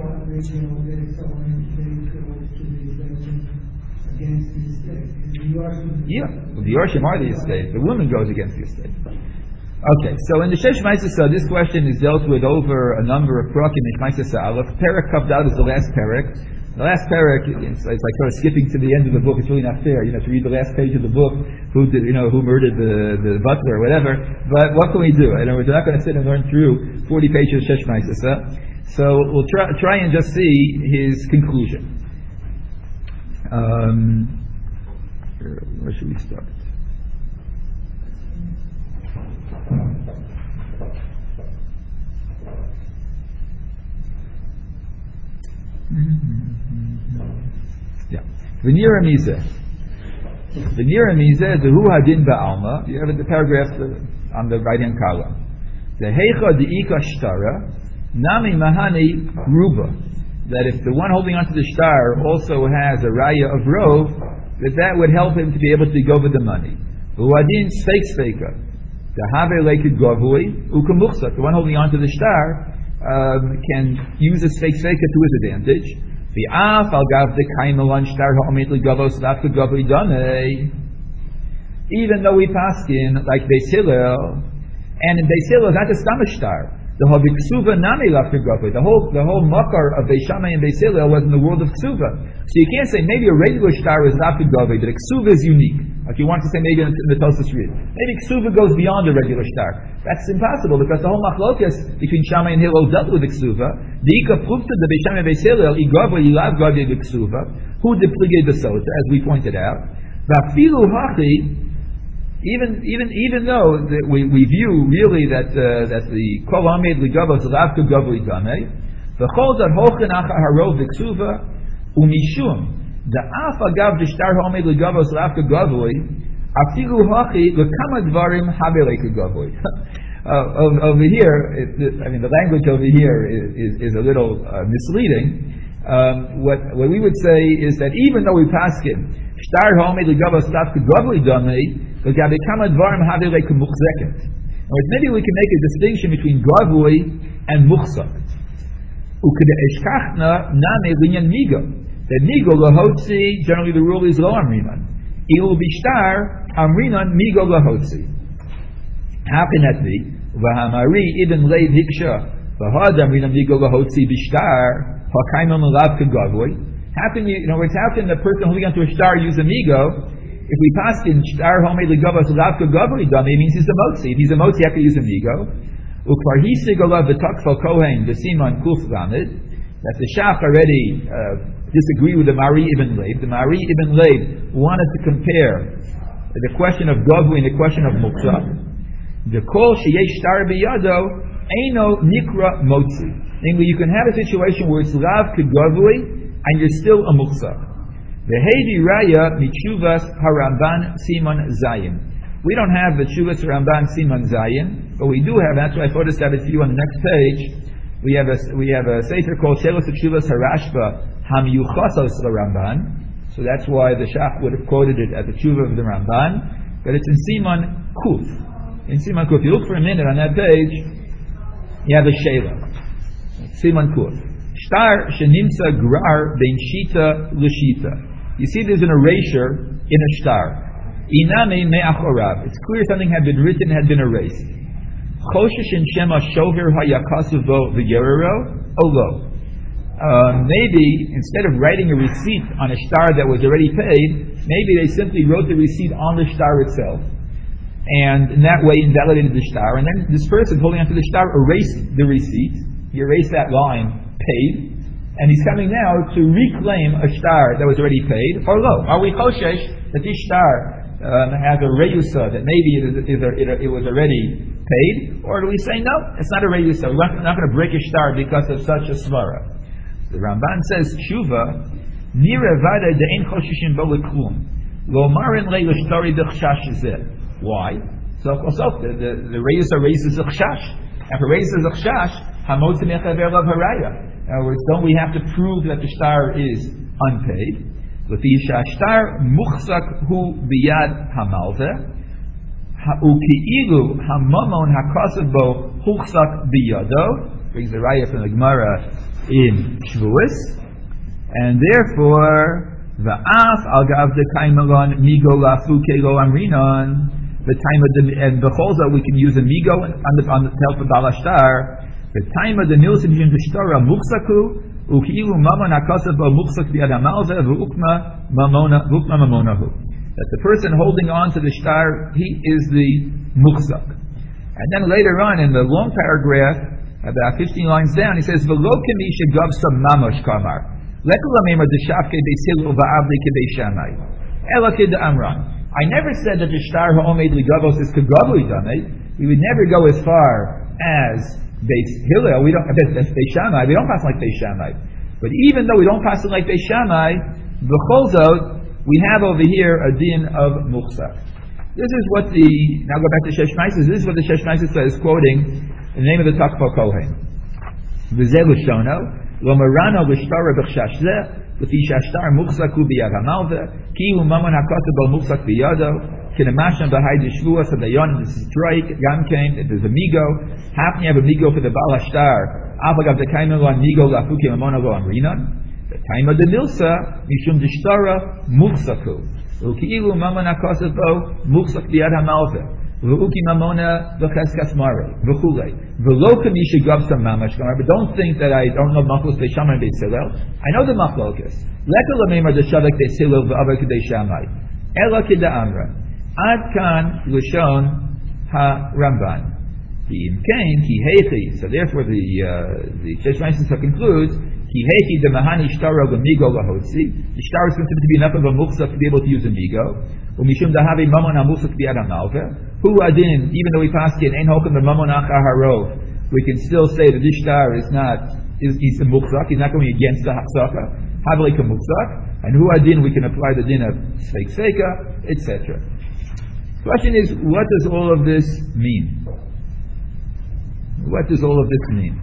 Yeah, the Yorshim are the estate. The woman goes against the estate. Okay, so in the Shesh Ma'aseh, this question is dealt with over a number of prakim in Ma'aseh Aleph. Perek Kavdad is the last perek. The last perek, it's, it's like sort of skipping to the end of the book. It's really not fair, you know, to read the last page of the book. Who did, you know, who murdered the, the butler or whatever. But what can we do? In other words, we're not going to sit and learn through forty pages of Shesh Ma'aseh. So we'll try, try and just see his conclusion. Um, where should we start? Yeah. V'nira mizeh. V'nira mizeh dehu hadin ba'alma. You have the paragraph on the right-hand column. The heicha de'ika shtara nami mahani ruba. That if the one holding onto the shtar also has a raya of rov, that that would help him to be able to go with the money. V'hadin sfeik sfeika. The have lekid govui ukamuchsa. The one holding onto the shtar Um, can use a sfeik sfeika to his advantage. V'af al gav the kaimelon shtar ha'omit l'gavos lafka gavli damei. Even though we paskin like Beis Hillel, and in Beis Hillel not a stam shtar. The whole ksuva nami lafka gavli. The whole the whole makar of Beis Shammai and Beis Hillel was in the world of ksuva. So you can't say maybe a regular shtar is lafka gavli, but a ksuva is unique. Like you want to say maybe in the Tosfos read. Maybe ksuva goes beyond a regular shtar. That's impossible because the whole machlokas between Shammai and Hillel dealt with the ksuva. The Ika proved to the Beis Shammai and Beis Hillel, Igava Yilav Gavi the ksuva, who depleted the sota, as we pointed out. Vafilu hachi, even even even though that we, we view really that uh, that the Kol Hamed Ligavos Lavka Gavli Damei, the Chol Zad Hochen Acha Harov the ksuva, Umishum. The af agav the shtar hamed legavos lafka gavoi, afilu hachi lekama dvarim habeleka gavoi. Over here, it, I mean, the language over here is, is, is a little uh, misleading. Um, what what we would say is that even though we paskin shtar hamed legavos lafka gavoi damei, lekama dvarim habeleka muchzeket. Maybe we can make a distinction between gavoi and muchzak. Ukede eshkachna name linyan migo. That migo lahotzi, generally the rule is lo amrinan. Ilu bishtar amrinan migo lahotzi. How can that be? V'hamari ibn leid hiksha v'had amrinan migo lahotzi bishtar ha'kaimam alav kagavoi. How can you, in other words, how can the person holding onto a shtar use a migo? If we pass in shtar homei legavos alav kagavoi, it means he's a motzi. If he's a motzi, how can you use a migo? Ukvar hisig alav v'takfal kohen v'siman kuf ramid. That the Shach already uh, disagree with the Mari ibn Leib. The Mari ibn Leib wanted to compare the question of Gavui and the question of Muksa. The Kol sheyesh shtar biyado eino nikra motzi. Namely, you can have a situation where it's lav k'gavui and you're still a Muksa. The Heidi Raya michuvas haramban siman zayin. We don't have the chuvas haramban siman zayin, but we do have. That's why I photostat it for you on the next page. We have a we have a sefer called Shelos Chuvas Harashba Hamyuchasos Ramban. So that's why the Shach would have quoted it at the Tshuva of the Ramban. But it's in Siman Kuf. in Siman Kuf. You look for a minute on that page, you have a Sheila. Siman Kuf. Shtar shenimsa grar ben shita l'shita. You see there's an erasure in a shtar. Iname me'achorav. It's clear something had been written, had been erased. Choshesh in shema shover hayakasuvo v'gerero olo. Uh, maybe instead of writing a receipt on a shtar that was already paid, maybe they simply wrote the receipt on the shtar itself, and in that way invalidated the shtar. And then this person holding onto the shtar erased the receipt. He erased that line, paid, and he's coming now to reclaim a shtar that was already paid. Or lo, are we choshesh that this shtar um, has a reyusa, that maybe it, is, it, is, it was already paid? Or do we say no, it's not a reyusa, we're not going to break a shtar because of such a svara? The Ramban says, Tshuva, Nira vada de'en choshishin bo leklum. Lo marin le l'shtori d'chshash zeh. Why? So, also, the, the, the reyusa raises a chshash. If a raises a chshash, hamotzi mechaver lav haraya. In other words, don't we have to prove that the shtar is unpaid? L'fi shashtar muchzak hu biyad hamalveh, u'ki'ilu hamamon hakasav bo huchzak biyado. Brings the raya from the Gemara in Shavuos, and therefore va'af al gav de kaimalon migo lafu kelo amrinon the time of the and becholza we can use a migo on the on the help of balashtar the time of the nilsim in the shtora muchsaku ukilu mamon hakasav bo muchsak biad hamalze v'ukma mamona v'ukma mamonahu, that the person holding on to the shtar, he is the muchsak. And then later on in the long paragraph, about fifteen lines down, he says, "V'lo k'misha gavsa mamosh kamar, lekulamemer d'shafke beisilu va'avli k'beishamai, ela k'da'amran." I never said that the shtar ha'omed ligavos is k'gavli damei. We would never go as far as Beis Hillel. We don't Beis Beishamai. We don't pass like Beishamai. But even though we don't pass it like Beishamai, b'cholzot we have over here a din of muchsak. This is what the now go back to Shesh Maises. This is what the Shesh Maises is quoting. In the name of the Takva Kohen. V'zeh l'shono, lo marano l'shtara b'chshash zeh, l'fi shashtar muchzaku b'yad hamalveh, ki hu mamon hakotav bo muchzak b'yado, k'nemasham b'hai d'shvuas hadayon, this is Troik, Gamkein, there's a migo, happen you have a migo for the Baal Hashtar, avagav d'kaimel on migo lafuki mamona lo amrinon, the time of the nilsa, mishum d'shtara muchzaku, u'ki'ilu mamon hakotav bo muchzak b'yad hamalveh, V'uki mamona v'cheskas mare v'chulei v'lo k'misha gavsa mamash kamar. But don't think that I don't know machlos beishamai and beisilel. I know the machlokas. Leka l'meimar d'shavak beisilel v'avak beishamai. Ela k'da'amra. Ad kan l'shon ha-Ramban. V'im kein ki heichi. So therefore the uh, the Shesh Maises concludes ki heichi de mahani shtaro l'migo lahotzi. The shtar is considered to be enough of a muchzak to be able to use a migo. Umishum dahavi mamon ha-muchzak b'yad hamalveh. Hu adin, even though we pass in ein hokum the mamon achar harov, we can still say that this shtar is not is he's a muchzak. He's not going against the hachzaka. Havli muchzak, and hu adin we can apply the din of sfeik seika, et cetera. Question is, what does all of this mean? What does all of this mean?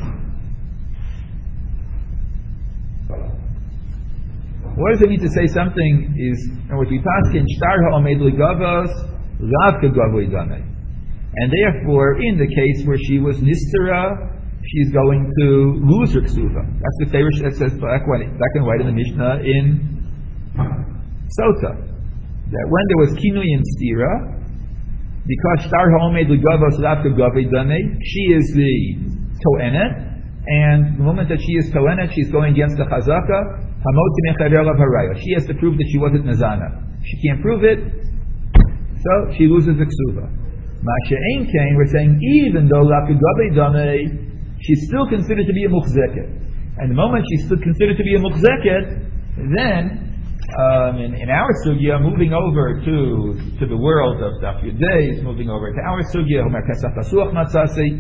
What does it mean to say something is, and what we pass in shtar ha'omed ligavos, lav k'gavli damei, and therefore in the case where she was nistera, she's going to lose her ksuva. That's the favorite that says black and white in the Mishnah in Sota, that when there was kinui and stira, because shtar ha'omed ligavos lav k'gavli damei, she is the toenet, and the moment that she is toenet, she's going against the chazaka. She has to prove that she wasn't nazana. She can't prove it, so she loses the ksuva. Masha'ein kain, we're saying even though la'kagabe damei, she's still considered to be a muchzeket. And the moment she's still considered to be a muchzeket, then um, in, in our sugya, moving over to to the world of Daf Yudei, moving over to our sugya, Homer Pesach Pasuach Matzasi.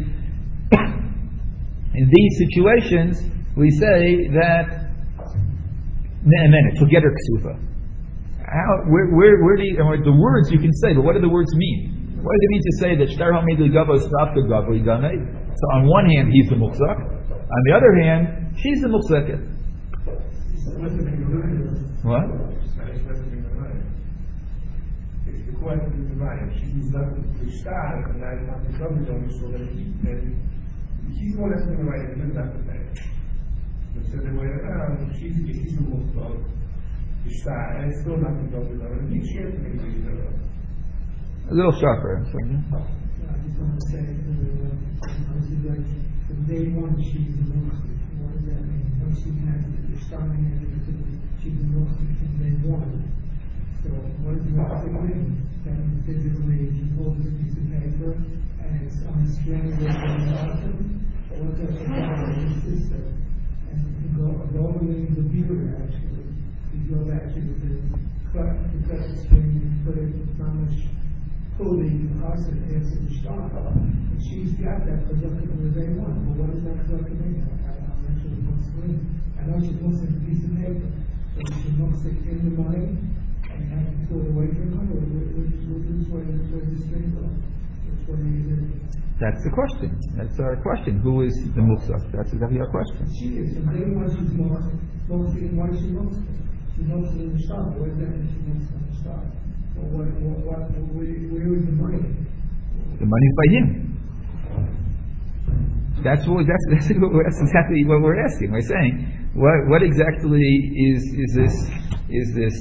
In these situations, we say that Ne'emenet, to get her ksufa. How, where, where, where do you, the words you can say, but what do the words mean? What does it mean to say that shtar ha'omed ligavo stafka gavli damei? So on one hand, he's the muchzak. On the other hand, she's the muchzaket. What? according to the Raya, she's not the star, and I have to come with them so that he, then she's more or less in the right, and not the bad. But so the way around, she's she's the most of the star, and still not the double, and he shares the maybe A little sharper. I just want to say, uh, like, from day one, she's a Muslim. What does that mean? Once she has the starting and she's a Muslim from day one. So, what does Muslim mean? That means physically, he holds a piece of paper, and it's on a string with a bottom, or what's that about his sister? And the goal means the viewer, actually. You go back to the cut, the cut the string, and put it how much clothing and us and answer the star. And she's got that production on the day one. But what does that production mean? I, I'm not sure what's going. I know she looks at a piece of paper. So she looks at in the money and has to throw it away from her. Or which which way does this thing go? Which way is it? That's the question. That's our question. Who is the Muksach? That's exactly our question. She is. From day one, she's mostly. Mostly, why she looks at it? She looks at the star. What does that mean? She looks at the star. Well, what, what, what, where, where is the money? The money's by him. That's what. That's, that's, that's exactly what we're asking. We're saying, what, what exactly is is this? Is this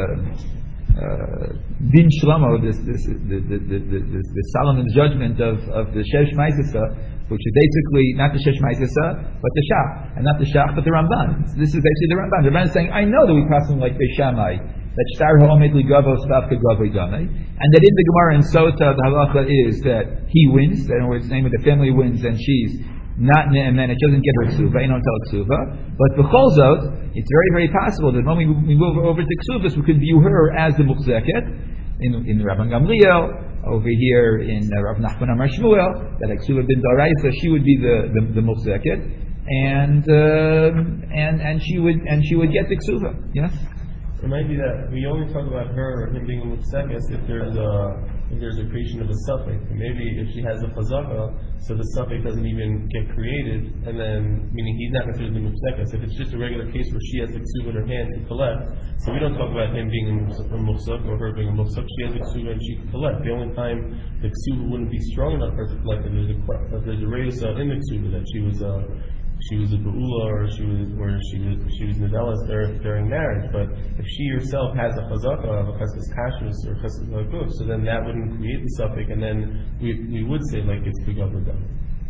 din shlomo? This this the the the, the, the, the Solomon's judgment of of the shesh ma'aseh, which is basically not the shesh ma'aseh, but the shach, and not the shach, but the Ramban. This is basically the Ramban. The Ramban is saying, I know that we pass them like Beis Shammai, that shtar ha'omed ligavo stavka gavoi damei, and that in the Gemara in Sota the halacha is that he wins. In other words, the name of the family wins, and she's not ne'emen. It doesn't get her ksuva. You don't tell ksuva. But b'chol zot, it's very very possible that when we, we move over to ksuvas, we could view her as the muchzeket in in Rabban Gamliel. Over here in uh, Rav Nachman Amar Shmuel, that like ksuva bin daraisa, she would be the the, the muchzeket, and uh, and and she would and she would get the ksuva. Yes. It might be that we only talk about her or him being a mutzekes if there's a if there's a creation of a suffix. Maybe if she has a chazaka, so the suffix doesn't even get created, and then meaning he's not considered the mutzekes. If it's just a regular case where she has the ksuba in her hand to collect, so we don't talk about him being a mutzek or her being a mutzek. She has the ksuba and she can collect. The only time the ksuba wouldn't be strong enough for her to collect, if there's a if there's a reisa in the ksuba that she was a she was a beula or she was or she was she was nedelis during, during marriage. But if she herself has a chazaka of a chesed kashrus or chesed hakuf, so then that wouldn't create the suffix, and then we we would say like it's begav done.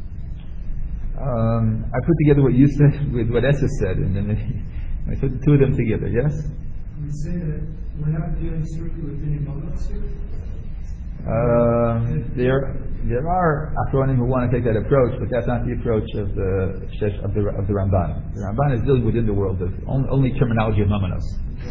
Um, I put together what you said with what Essa said, and then I put the two of them together. Yes. We say that we're not dealing strictly with being malachs here. Uh, there, there are Achronim who want to take that approach, but that's not the approach of the of the of the Ramban. The Ramban is dealing within the world of only, only terminology of Mamanos.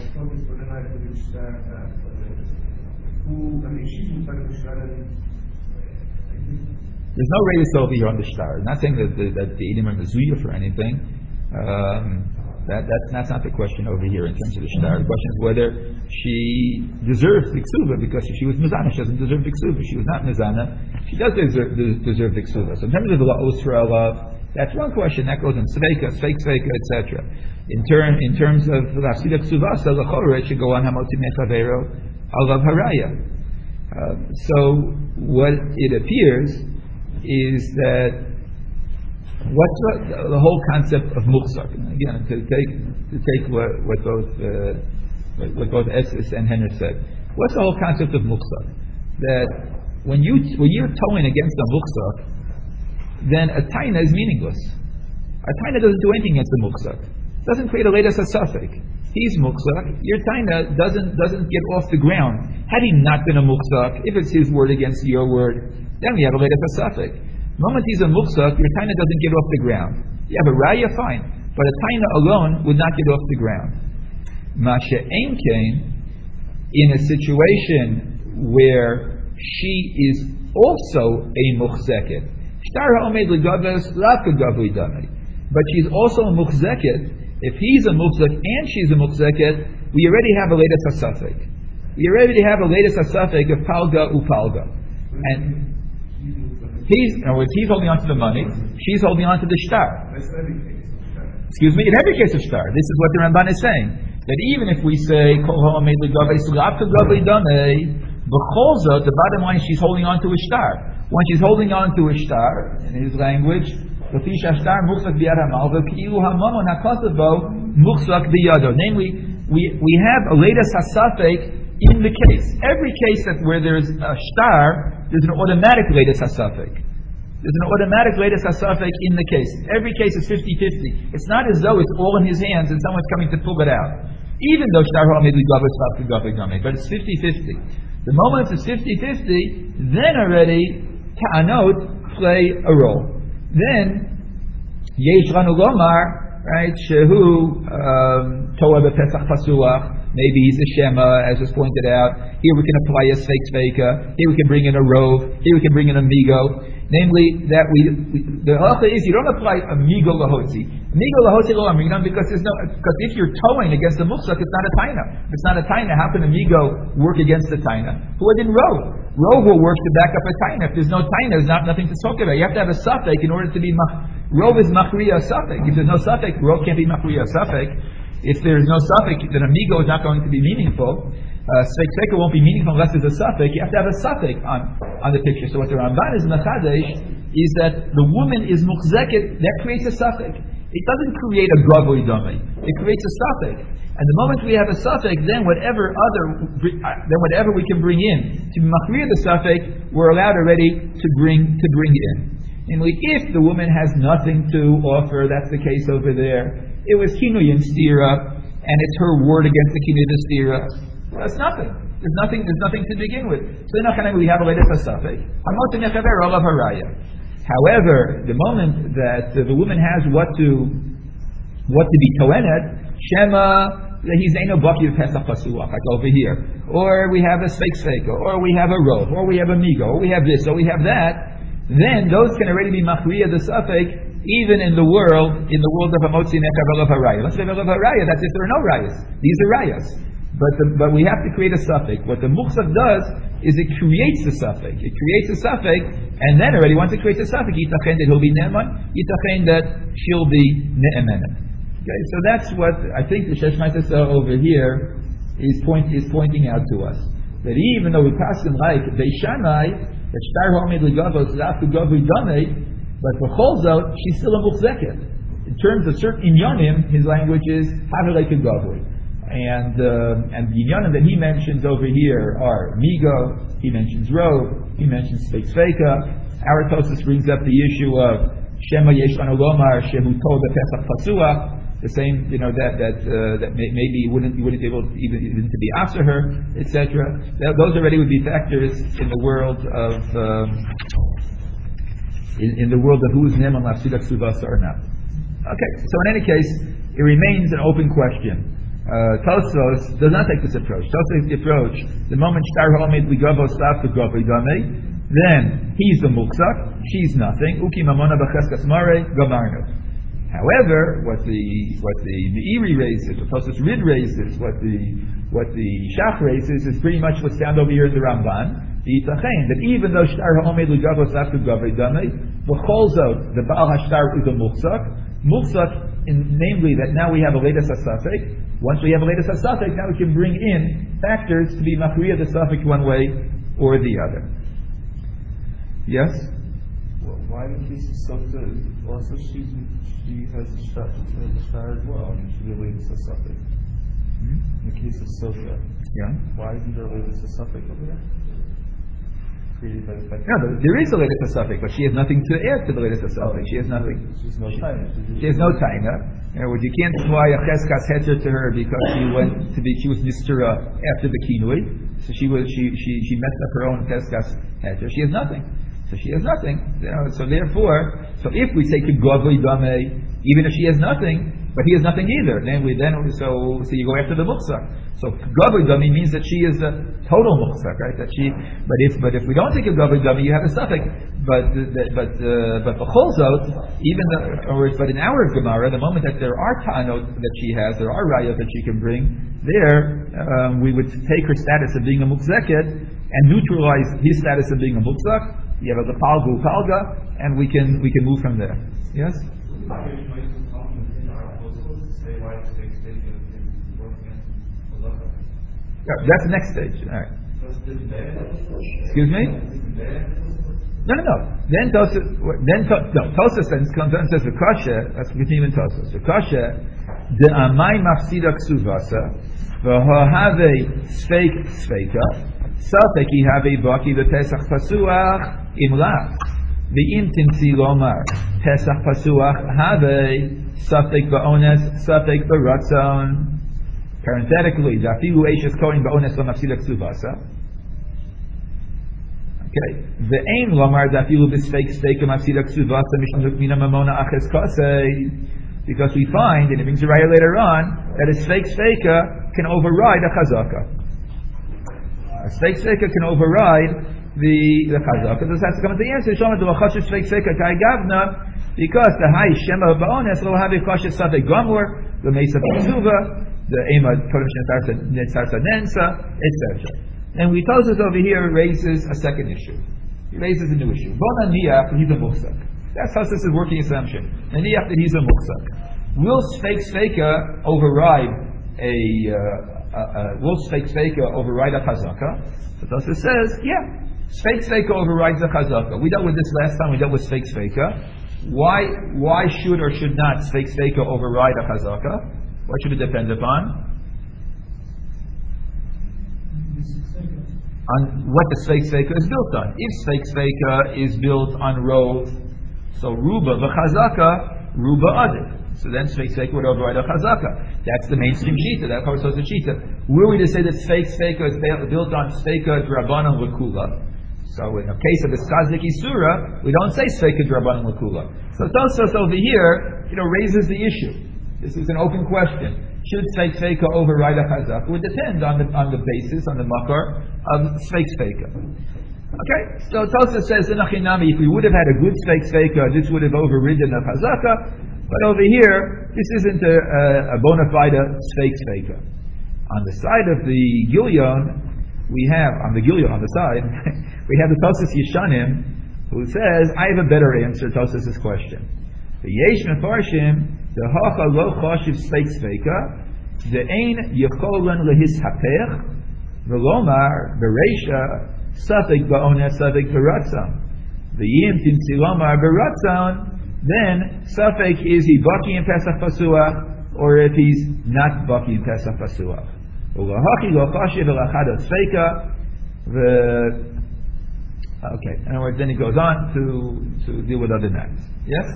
There's no radius over here on the star. I'm not saying that the, that the Edom are Mezuyah for anything. Um, that, that's, that's not the question over here in terms of the star. The question is whether she deserves the ksuva, because if she was mizana, she doesn't deserve the ksuva. If she was not mizana, she does deserve, deserve the ksuva. So in terms of the osra love, that's one question. That goes in sveika, sveik sveika, et cetera. In term, in terms of lafsida ksuva, so the chorah should go on hamotim nechavero alav haraya. So what it appears is that what's the, the whole concept of muchzak? Again, to take to take what, what both uh, what both Esses and Henry said. What's the whole concept of muchzak? That when you when you're towing against a muchzak, then a taina is meaningless. A taina doesn't do anything against the muchzak. Doesn't create a latest asafik. He's muchzak. Your taina doesn't doesn't get off the ground. Had he not been a muchzak, if it's his word against your word, then we have a latest asafik. The moment he's a muchzak, your taina doesn't get off the ground. You have a raya, fine, but a taina alone would not get off the ground. Masha ein kain, in a situation where she is also a muchzeket, shtar ha'omed legaves lavka gavui damei, but she's also a muchzeket. If he's a muchzek and she's a muchzeket, we already have a latest asafik. We already have a latest asafik of palga upalga, and He's, in other words, he's holding on to the money, she's holding on to the shtar. Excuse me, in every case of shtar. This is what the Ramban is saying. That even if we say, B'cholzot, the bottom line, she's holding on to a star. When she's holding on to a star, in his language, namely, we, we have a latest hasafek in the case. Every case that where there's a star, there's an automatic latest hasafek. There's an automatic latest hasafek in the case. Every case is fifty-fifty. It's not as though it's all in his hands and someone's coming to pull it out. Even though star ha'amid li but it's fifty-fifty. The moment it's fifty-fifty, then already ta'anot play a role. Then, yesh lanu lomar, right, shehu toa b'pesach pasuach, maybe he's a shema, as was pointed out. Here we can apply a sveik sveika. Here we can bring in a rove. Here we can bring in a migo. Namely, that we, we the halacha is you don't apply a migo lahotzi. Migo lahotzi lo amrinan because there's no because if you're towing against the muhsak, it's not a taina. If it's not a taina, how can a migo work against the taina? Who didn't rove? Rove will work to back up a taina. If there's no taina, there's not nothing to talk about. You have to have a suffix in order to be mach. Rove is machriya suffix. If there's no suffix, rove can't be machriya suffix. If there's no suffix, then a migo is not going to be meaningful. Sveik uh, sveika won't be meaningful unless there's a suffix. You have to have a suffix on, on the picture. So what the Ramban is mechadesh is that the woman is muchzeket. That creates a suffix. It doesn't create a gavoi dami. It creates a suffix. And the moment we have a suffix, then whatever other, then whatever we can bring in to machmir the suffix, we're allowed already to bring to bring in. Namely, if the woman has nothing to offer, that's the case over there. It was kinui and stira, and it's her word against the kinui and stira. That's nothing. There's nothing. There's nothing to begin with. So we have a latest suffix. However, the moment that uh, the woman has what to what to be toenet, shema, he's ain't no baki of pesach pasuach like over here, or we have a sveik sveika, or we have a rov, or we have a migo, or we have this, or we have that. Then those can already be machriya the suffix, even in the world in the world of a motzi nechar of haraya. Let's say of haraya. That's if there are no rayas. These are rayas. But the, but we have to create a suffix. What the muhsak does is it creates a suffix. It creates a suffix, and then already once it creates a suffix, yitachen that he'll be ne'eman, yitachen that she'll be ne'emenet. Okay, so that's what I think the Shesh Ma'aseh over here is point is pointing out to us, that even though we pass them like Beishamai, that shtar ha'amid legavos la'afu gavri damei, but for Cholzot she's still a muhzeket. In terms of certain inyanim, his language is havelei gavri. And uh, and the inyanim that he mentions over here are migo. He mentions rov. He mentions sveik sveika. Aratosis brings up the issue of shema yesh lanu lomar shehu tov b'pesach pasuach. The same, you know, that that uh, that may, maybe you wouldn't you wouldn't be able to even, even to be after her, et cetera. Those already would be factors in the world of um, in, in the world of who is neman lafsidak suvasa or not. Okay, so in any case, it remains an open question. Uh, Tosfos does not take this approach. Tosfos takes the approach: the moment shtar ha'amid ligavo stav to gavri damei, then he's the muksak, she's nothing. Uki mamona b'cheskas mare gamarnu. However, what the what the Meiri raises, what Tosfos Rid raises, what the what the Shach raises is pretty much what's found over here in the Ramban. The Yitachen that even though shtar ha'amid ligavo stav to gavri damei, b'cholzot the baal hashtar is a muksak. Muksak, in, namely that now we have a latest asafek. Once we have a latest asafek, now we can bring in factors to be machriya the suffix one way or the other. Yes? Well, why in the case of Softa, also she's, she has a shtar, she has a shtar as well, and she has a latest asafek. Hmm? In the case of Softa, yeah. Why isn't there a latest asafek over there? Created by the fact no, there is a latest asafek, but she has nothing to add to the latest asafek. She has nothing. She's no taina. She has no taina. In other words, you can't fly a cheskas heter to her because she went to be, she was nistera after the kinui, so she was she she she messed up her own cheskas heter. She has nothing. So she has nothing. You know, so therefore, so if we say to gavli dame, even if she has nothing, but he has nothing either, then we then so so you go after the muhsak. So gavli dame means that she is the total muhsak, right? That she, but if but if we don't take a gavli dame, you have a suffix. But but uh, but for cholzot, even the or but in our Gemara, the moment that there are ta'anot that she has, there are rayot that she can bring. There, um, we would take her status of being a muhzeket and neutralize his status of being a muhzak. You have a palgu palga, and we can we can move from there. Yes. Yeah, that's the next stage. All right. Excuse me? No, no, no. Then Tosfos, then to, no, Tosfos then comes and says the kasha. Let's continue in Tosfos. The kasha, the amay mafsida ksuvasa, v'hahave sfeik sfeika, safeki have baki v'pesach pasuach imlach, v'im timtzi lomar pesach pasuach have safek ba'ones safek ba'ratzon. Parenthetically, dafilu eishes kohen ba'ones mafsida ksuvasa. Okay. The aim lomar dafilu b'sfeik sfeika mafsida ksuvasa mishum mina mamona aches kasei, because we find, and it brings a raya later on, that a sfeik sfeika can override a chazaka. A sfeik sfeika can override the the chazaka. This has to come to the answer. Shoma the lachashu sfeik sfeika kai gavna, because the high shema ba'ones will have a kasha safek gamur, the mesa psuva, the ema kodem netzarta nensa, et cetera. And we told us over here raises a second issue. He raises a new issue. Bona niyach that he's a muhsak. That's how this is working assumption. Niyach that he's a muhsak. Will sfeik sfeika override a, uh, uh, uh, will sfeik sfeika override a chazaka? So Tosfos says, yeah, sfeik sfeika overrides a chazaka. We dealt with this last time. We dealt with sfeik sfeika. Why? Why should or should not sfeik sfeika override a chazaka? What should it depend upon? On what the sfeik sfeika is built on. If sfeik sfeika is built on rov, so ruba v'chazaka, ruba adik. So then sfeik sfeika would override a chazaka. That's the mainstream shita. That's how it's supposed to shita. Were we to say that sfeik sfeika is built on sfeika drabanan l'kula, so in the case of the skazik isura, we don't say sfeika drabanan l'kula. So Tosfos over here, you know, raises the issue. This is an open question. Should sfeik sfeika override a chazaka? It would depend on the on the basis, on the makar of sfeik sfeika. Okay, so Tosfos says in Achinami, if we would have had a good sfeik sfeika, this would have overridden a chazaka. But over here, this isn't a, a, a bona fide sfeik sfeika. On the side of the Gilyon, we have on the Gilyon on the side, we have the Tosfos Yeshanim, who says, "I have a better answer to Tosfos' question." The Yesh Mefarshim. The hacha lo chashiv sfeik sfeika, the ein yecholen lehis hapech, v'lomar bereisha safek ba'ones safek beratzon. V'yim timtzi lomar beratzon, then safek is he baki in Pesach Pasuach, or if he's not baki in Pesach Pasuach. U'lahachi lo chashiv elachad sfeika, the okay. In other words, then he goes on to to deal with other matters. Yes.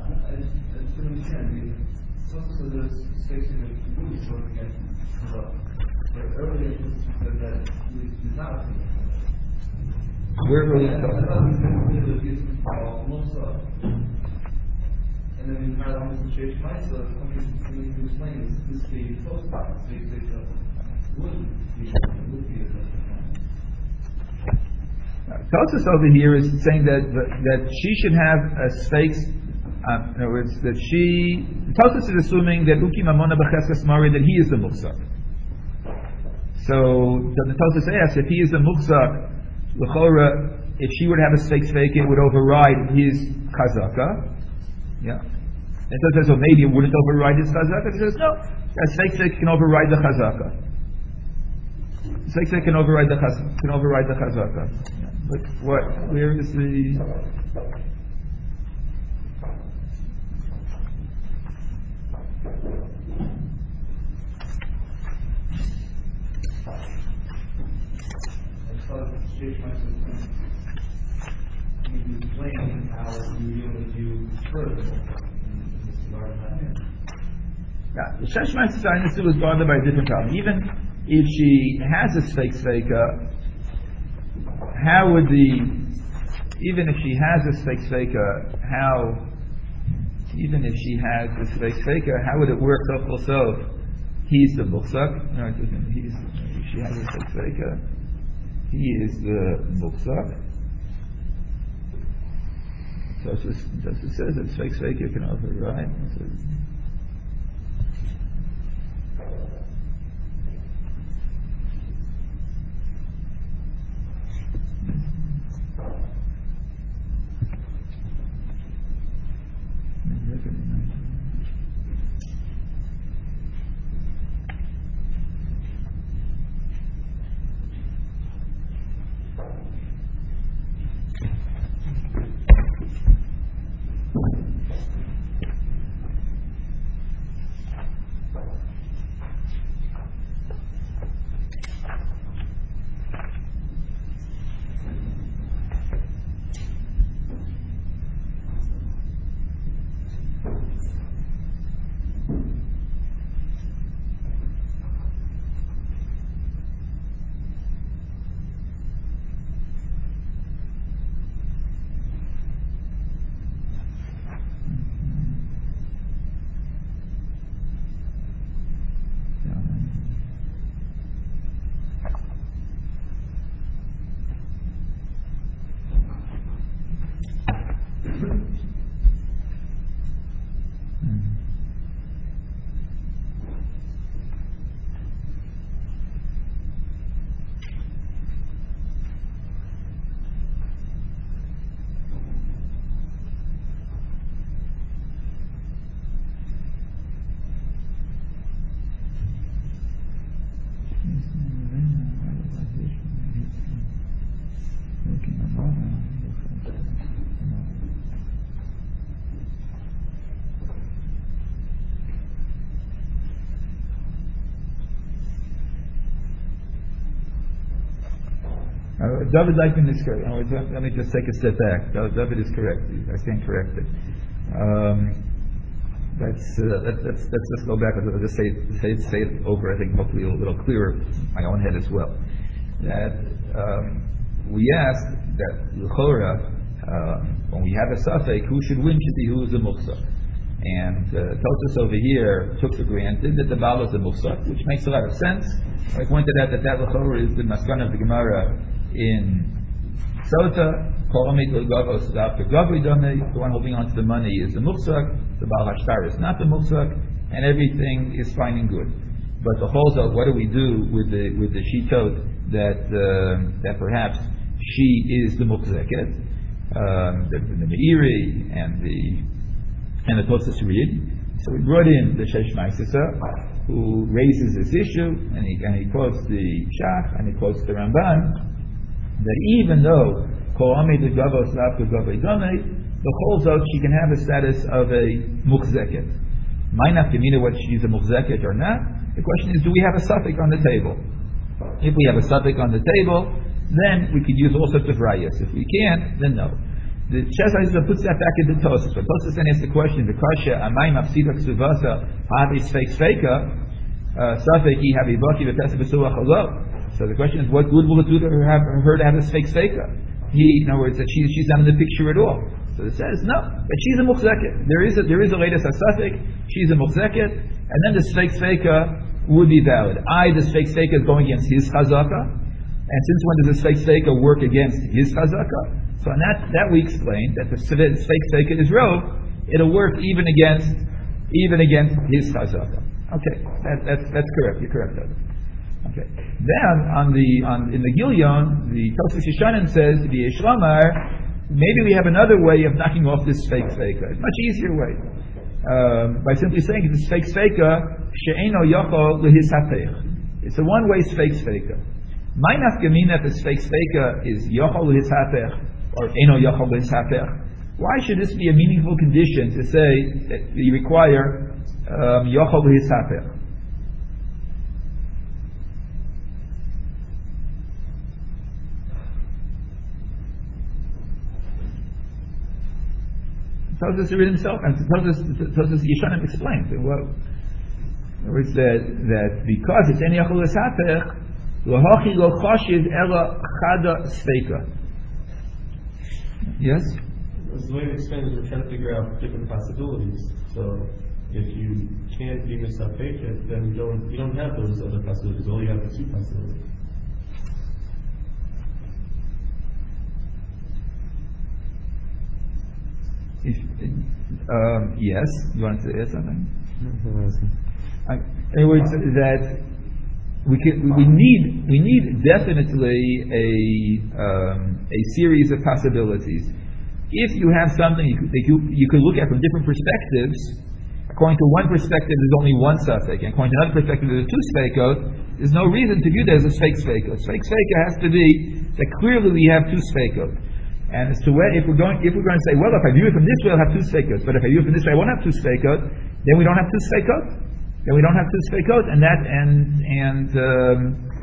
So there's space in the movie going against the but earlier it said that he's not Where were we and then we had almost a Sheish Maisa coming to explain this is the close part, so you say would be would be a Tosfos over here is saying that that she should have a sfeik. Um, in other words, that she, Tosfos is assuming that Uki Mamona B'Cheskas Mari, that he is the Muhsak. So, the Tosfos asks, if he is the Muhsak, L'chora, if she would have a sfeik sfeika, it would override his chazaka. Yeah. And Tosfos says, well, maybe it wouldn't override his chazaka. He says, no, a sfeik sfeika can override the chazaka. Sfeik sfeika can override the chazaka. Can override the chazaka. Yeah. But what? Where is the? Sheish Maisa you explain how you deal with you further in this regard. Yeah, the Sheish Maisa was bothered by a different problem. Even if she has a sfeik sfeika, how would the even if she has a sfeik sfeika, how even if she has a sfeik sfeika, how would it work also? He's the muhsak. No, he's if she has a sfeik sfeika, he is the muhsak. So it says that sfeik sfeika can override. Uh, David Eichmann is correct. Oh, let, let me just take a step back. David is correct. I stand corrected. Um, let's, uh, let, let's let's just go back and just say say say it over. I think hopefully a little clearer in my own head as well. That um, we asked that l'chora, uh, when we have a suffix, who should win should be who is the muksa. And uh, Tosfos over here took for granted that the Baal is the muksa, which makes a lot of sense. I pointed out that that l'chora is the maskana of the Gemara in Sota. The one holding on to the money is the muksak, the Baal Hashtar is not the muksak, and everything is fine and good. But the whole thought, what do we do with the with the shitot that uh, that perhaps she is the mukzeket, um, the, the Meiri and the and the Tosfos read. So we brought in the Shesh Ma'aseh, who raises this issue, and he and he quotes the Shach and he quotes the Ramban, that even though the whole zot she can have a status of a muchzeket. Might not mean what she's a muchzeket or not. The question is, do we have a suffix on the table? If we have a suffix on the table, then we could use all sorts of rayas. If we can't, then no. The Shesh Ma'aseh puts that back into Tosfos. But Tosfos then asks the question: the kasha amayim afsida ksuvasa havi sfeik sfeika suffix havi baki v'tesa b'suach halo. So the question is, what good will it do to her, have, her to have a fake sfeika? He, in other words, that she, she's not in the picture at all. So it says no, that she's a muchzeket. There is a there is a latest asafik. She's a muchzeket, and then the fake sfeika would be valid. I, the fake sfeika, is going against his chazaka, and since when does the fake sfeika work against his chazaka? So on that that we explained that the fake sfeika is rov. It'll work even against even against his chazaka. Okay, that, that's that's correct. You're correct, David. Okay. Then on the on in the Gilyon, the Tosfos Yeshanim says the Yeshlamar, maybe we have another way of knocking off this fake feka. A much easier way, um, by simply saying this fake feka she'eno yachol lehisapech. It's a one-way fake feka. My nafkamina that this fake feka is yachol lehisapech or eno yachol lehisapech. Why should this be a meaningful condition to say that you require um, yachol lehisapech? Tosfos read himself, and Tosfos Yeshanim explains that what, in other words, that that because it's any yachol l'sapech, lohachi lo chashiv ela chada sfeika. Yes. The way it explains is we're trying to figure out different possibilities. So if you can't be misapeket, then you don't you don't have those other possibilities. All you have is two possibilities. If, um, yes, you want to add something? I, in other words, that we can, we need we need definitely a um, a series of possibilities. If you have something you could, that you, you could look at from different perspectives, according to one perspective there's only one suffix, and according to another perspective there's two sfeikot, there's no reason to view that as a fake sfeikot. Fake sfeikot has to be that clearly we have two sfeikot. And as to where, if we're going, if we're going to say, well, if I view it from this way, I'll have two sfeikot. But if I view it from this way, I won't have two sfeikot. Then we don't have two sfeikot. Then we don't have two sfeikot, and that and and. Um,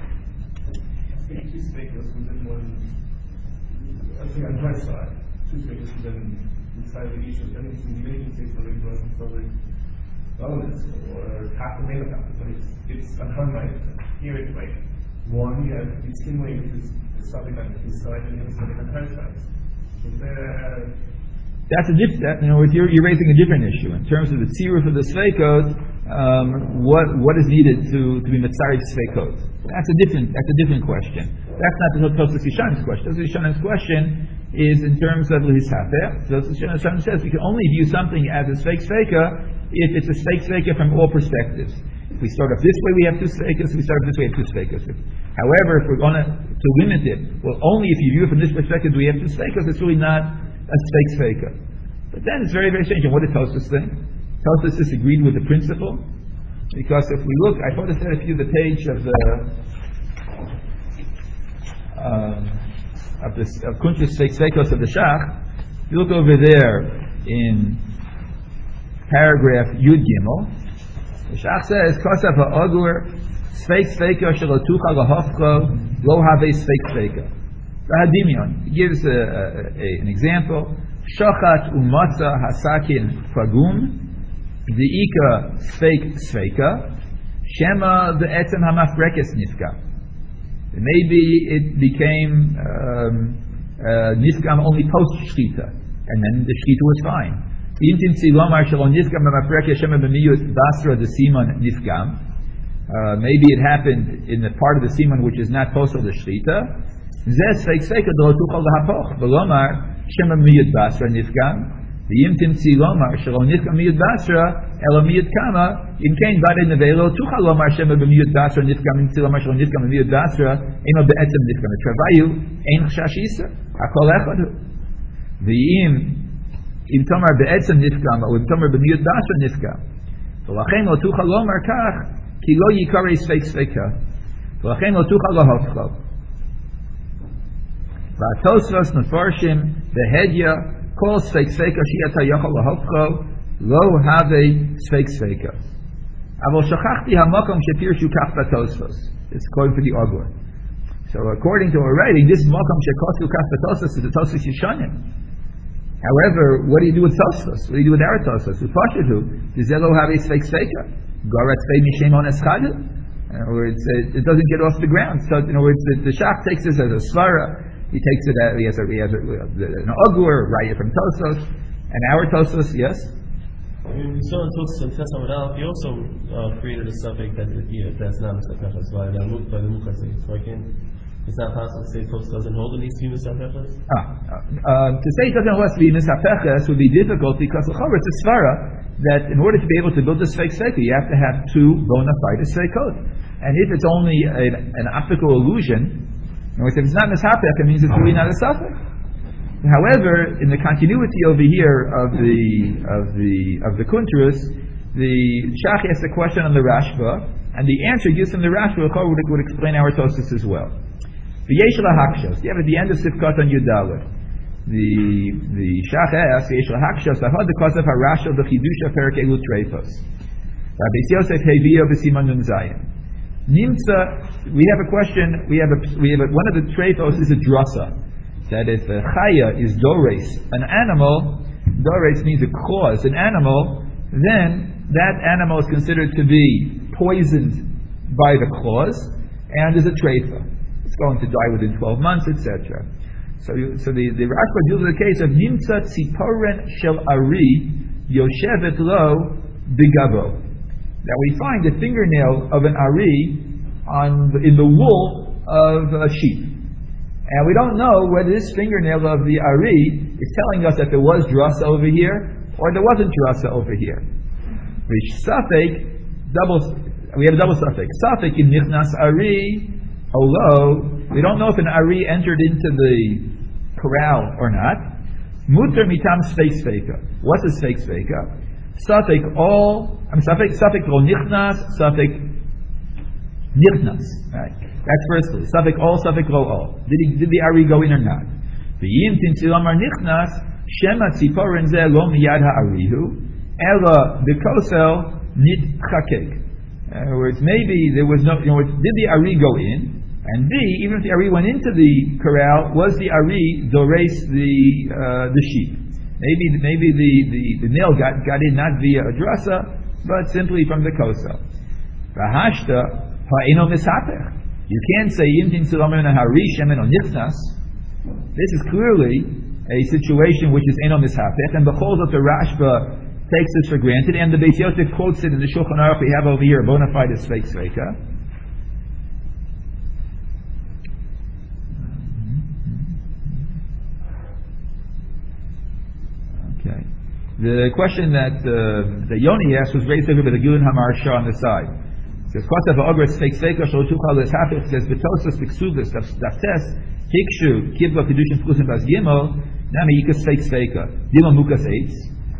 two sfeikot within one. I think on my side, two sfeikot within inside the issue. Then it's in making say something like something bonus or half the mail account, but it's it's on my here it's like one. You have it's in way it's something on his side and the other something on her side. That's a different. That, you know, you're, you're raising a different issue in terms of the tziruf of the sfeikot. Um, what what is needed to, to be mitzarif sfeikot? That's a different. That's a different question. That's not the Tosfos Yeshanim's question. Tosfos Yeshanim's question is in terms of l'hisapeh. Tosfos Yeshanim says we can only view something as a fake sfeika if it's a fake sfeika from all perspectives. If we start off this way, we have two sfeikas. If we start off this way, we have two sfeikas. However, if we're going to limit it, well, only if you view it from this perspective, we have two sfeikas. It's really not a fake sfeika. But then it's very, very strange. And what did Tosfos think? Tosfos disagreed with the principle, because if we look, I thought I said if you the page of the um, of the of Kuntres Fake Sveikos of the Shach, you look over there in paragraph Yud Gimel. The Shach says, "Kosav ha'ogur Sveik Sveika shelo tucha lahofcho lo have Sveik Sveika." Hadimion. He gives a, a, a, an example. Shochat umatza hasakin fagum diika Sveik Sveika shema the etzem hamafrekes nifka. Maybe it became um, uh, nifkam only post shchita, and then the shchita was fine. Intim tzilomar shalom nifkam hamafrekes shema b'miyut basra the simon nifkam. Uh, maybe it happened in the part of the simon which is not postal the shchita. Zeh sveik sveika dro tuchal lahapoch. V'lomar shema b'miyut basra nifkam. V'yimtim tzilomar shalom nifkam miyut basra elo miyut kama. In kain vade nevelo tuchal lomar shema b'miyut basra nifkam in tzilomar shalom nifkam b'miyut basra eno be'etzem nifkam. Travayu ein chashash isa. Hakol echad. V'yim im tomar be'etzem nifkam or im tomar b'miyut basra nifkam. V'lachen lo tuchal lomar kach ki lo yikarei sveik sveika. V'lachen lo tuchal lahofcho. V'atosvos nefarshim v'hedya kol sveik sveika shi'ata yachal lahofcho lo have sveik sveika. Avol shachachti hamakom shepirshu kach batosvos. It's according to the Ogur. So according to our writing, this makom shekosu kach batosvos is the Tosfos Yishanim. However, what do you do with Tosfos? What do you do with our Tosfos? With Pashatu, does Zelo have a sveik sveika? Garat svei mishem on eschadu. In other words, it doesn't get off the ground. So, in other words, the, the Shach takes this as a svara. He takes it as he has, a, he has a, an Ogur, right from Tosfos, and our Tosfos, yes. I mean, we saw in Tosfos and Tes Amud Aleph, he also uh, created a suffix that you know, that's not Misafechas by the by the Mukasei. So I can't. It's not possible to say Tosfos doesn't hold it needs to be Misafechas. Ah, uh, to say it doesn't hold to be Misafechas would be difficult because it's a svara that in order to be able to build a Sveik Sveika, you have to have two bona fide Sveikot. And if it's only a, an optical illusion, in other words, if it's not Mishapech, it means it's really not a suffix. However, in the continuity over here of the of the of the Kuntrus, the Shach asks a question on the Rashba, and the answer gives him the Rashba would, would explain our Tosfos as well. V'yesh lahakshos. You have at the end of Sifkat on Yudalet. The the Shach asks v'yesh lahakshos. I heard the cause of Harashal the Chidusha Perak Elu Treifos. Rabbi Yosef Heviyo v'Simon Nun Zayin. Nimtza. We have a question. We have a we have a, one of the Treifos is a drasa. That if a chaya is dores, an animal, dores means a cause, an animal, then that animal is considered to be poisoned by the claws, and is a treifa. It's going to die within twelve months, et cetera. So, so the the Rashba deals with the case of nimtza tziporen shel ari yoshevet lo bigavo. That we find the fingernail of an ari on the, in the wool of a sheep. And we don't know whether this fingernail of the Ari is telling us that there was drasa over here, or there wasn't drasa over here. Which suffix, double, we have a double suffix. Suffix in nichnas Ari, olo, we don't know if an Ari entered into the corral or not. Muter mitam sveik sveika. What's a sveik sveika? Suffix all, I mean suffix, suffix lo nichnas, suffix nichnas, right? That's firstly. Suffix all, suffix lo all. Did he, did the Ari go in or not? V'yim tintzil amar nichnas, shema tziporen zeh lo miyad ha'arihu, ela b'kosel nitchakek. In other words, maybe there was no, you know, did the Ari go in? And B, even if the Ari went into the corral, was the Ari dores the, uh, the sheep? Maybe, maybe the, the, the nail got, got in not via a drasa, but simply from the kosel. V'hashta ha'eno misapech. You can't say Yimtin Silamen Hari Shemen on Nichnas. This is clearly a situation which is Eno Mishapech, and the whole of the Rashba takes this for granted, and the Beis Yosef quotes it in the Shulchan Aruch we have over here, bona fide as Sveik Sveika. Okay. The question that uh, that Yoni asked was raised over by the Gilin Hamar Shah on the side. It says, "Kosav ha'ogres fake sveika shol tuchal l'shapich." Says, "B'tosos b'ksubis daftes hikshu kibla kedushin flusim bas gimel nami yikas fake sveika gimel mukas eitz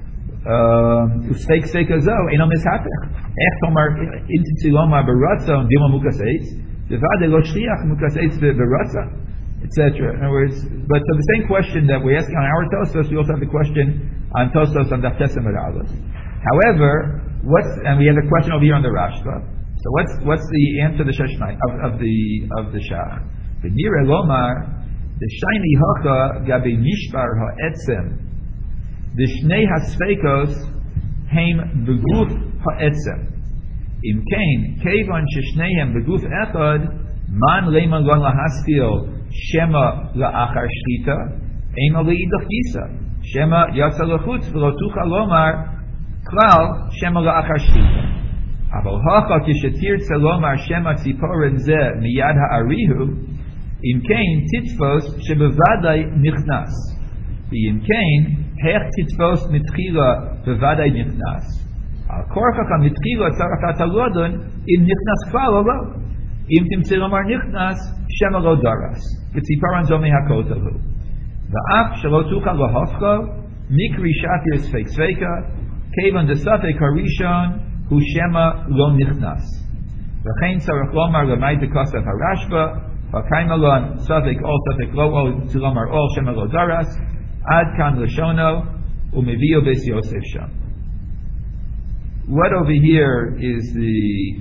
fake sveika zo eno mishapich ech tomar intin tzilomar b'ratza gimel mukas eitz devade lo shliach mukas eitz b'ratza." et cetera. In other words, but so the same question that we're asking on our Tosfos, we also have the question on Tosfos on Daf Tesem and Aleph. However, what's and we have a question over here on the Rashba. So what's what's the answer to the Sheshmai of, of the of the Shach? The Nira Lomar, the Shiny Hacha Gabi Nishbar Ha'etzem, the Shnei Hasfekos Heim Beguf Ha'etzem. Im Kain Kevon Sheshnehem Beguf Echad Man Leiman Gon Lahaskil Shema La'achar Shlita Ema Le'idach Gisa Shema Yatsa Lechutz V'lo Tucha Lomar Klal Shema La'achar Shlita. Aval Hacha Kishetir Tzalomar Shema Tziporen Zeh Miyad Ha'arihu Im Kain Titfos Shebevadai Nichnas Im Kain Hech Titfos Mitchila Bevadai Nichnas Al Korchach HaMitchila Tzarafat HaLodon Im Nichnas Klal Olo Im Timtzilomar Nichnas Shema Lo Daras V'tziporen Zomei HaKotahu V'af Shelo Tucha Lohofcho Mikri Shatir Sfeik Sveika Kevan Desafek Harishon Hu Shema Lo Nichnas V'chein Tzarach Lomar Lamai Dekosef HaRashba V'kaimalon Safek Ol Safek Lo Ol Tzilomar Ol Shema Lo Daras Ad Kan Lashono Umevio Beis Yosef Sham. What over here is the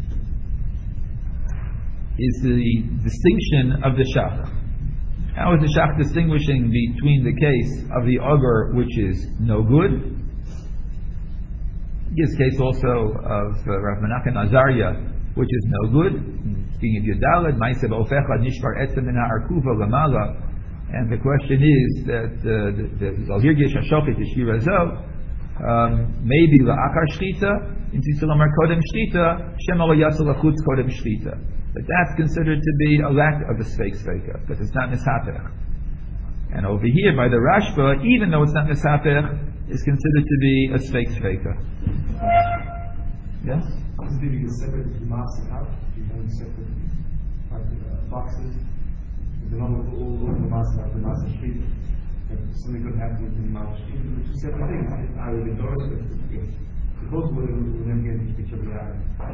is the distinction of the Shach? How is the Shach distinguishing between the case of the Oger, which is no good? He gives case also of uh, Rav Menachem Azariah, which is no good. Speaking of Yudalad, Ma'aseh Ofecha Nishbar Etzem Min Ha'arkuva Lamala. And the question is that the Zalhirgish Hashochet Yeshira Zo, maybe La'achar Shlita, in Tzilomar Kodem Shlita, Shema Lo Yasa Lachutz Kodem Shlita. But that's considered to be a lack of a Sfeik Sveika, because it's not Nisapech. And over here by the Rashba, even though it's not Nisapech, is considered to be a Sfeik Sveika. Yes? Maybe you separate the mass out, you can separate like uh, boxes. The number of all over the mass out, the mass street. Something could happen with the mass street. It's two separate things. I will endorse it. Suppose we will never get into each other.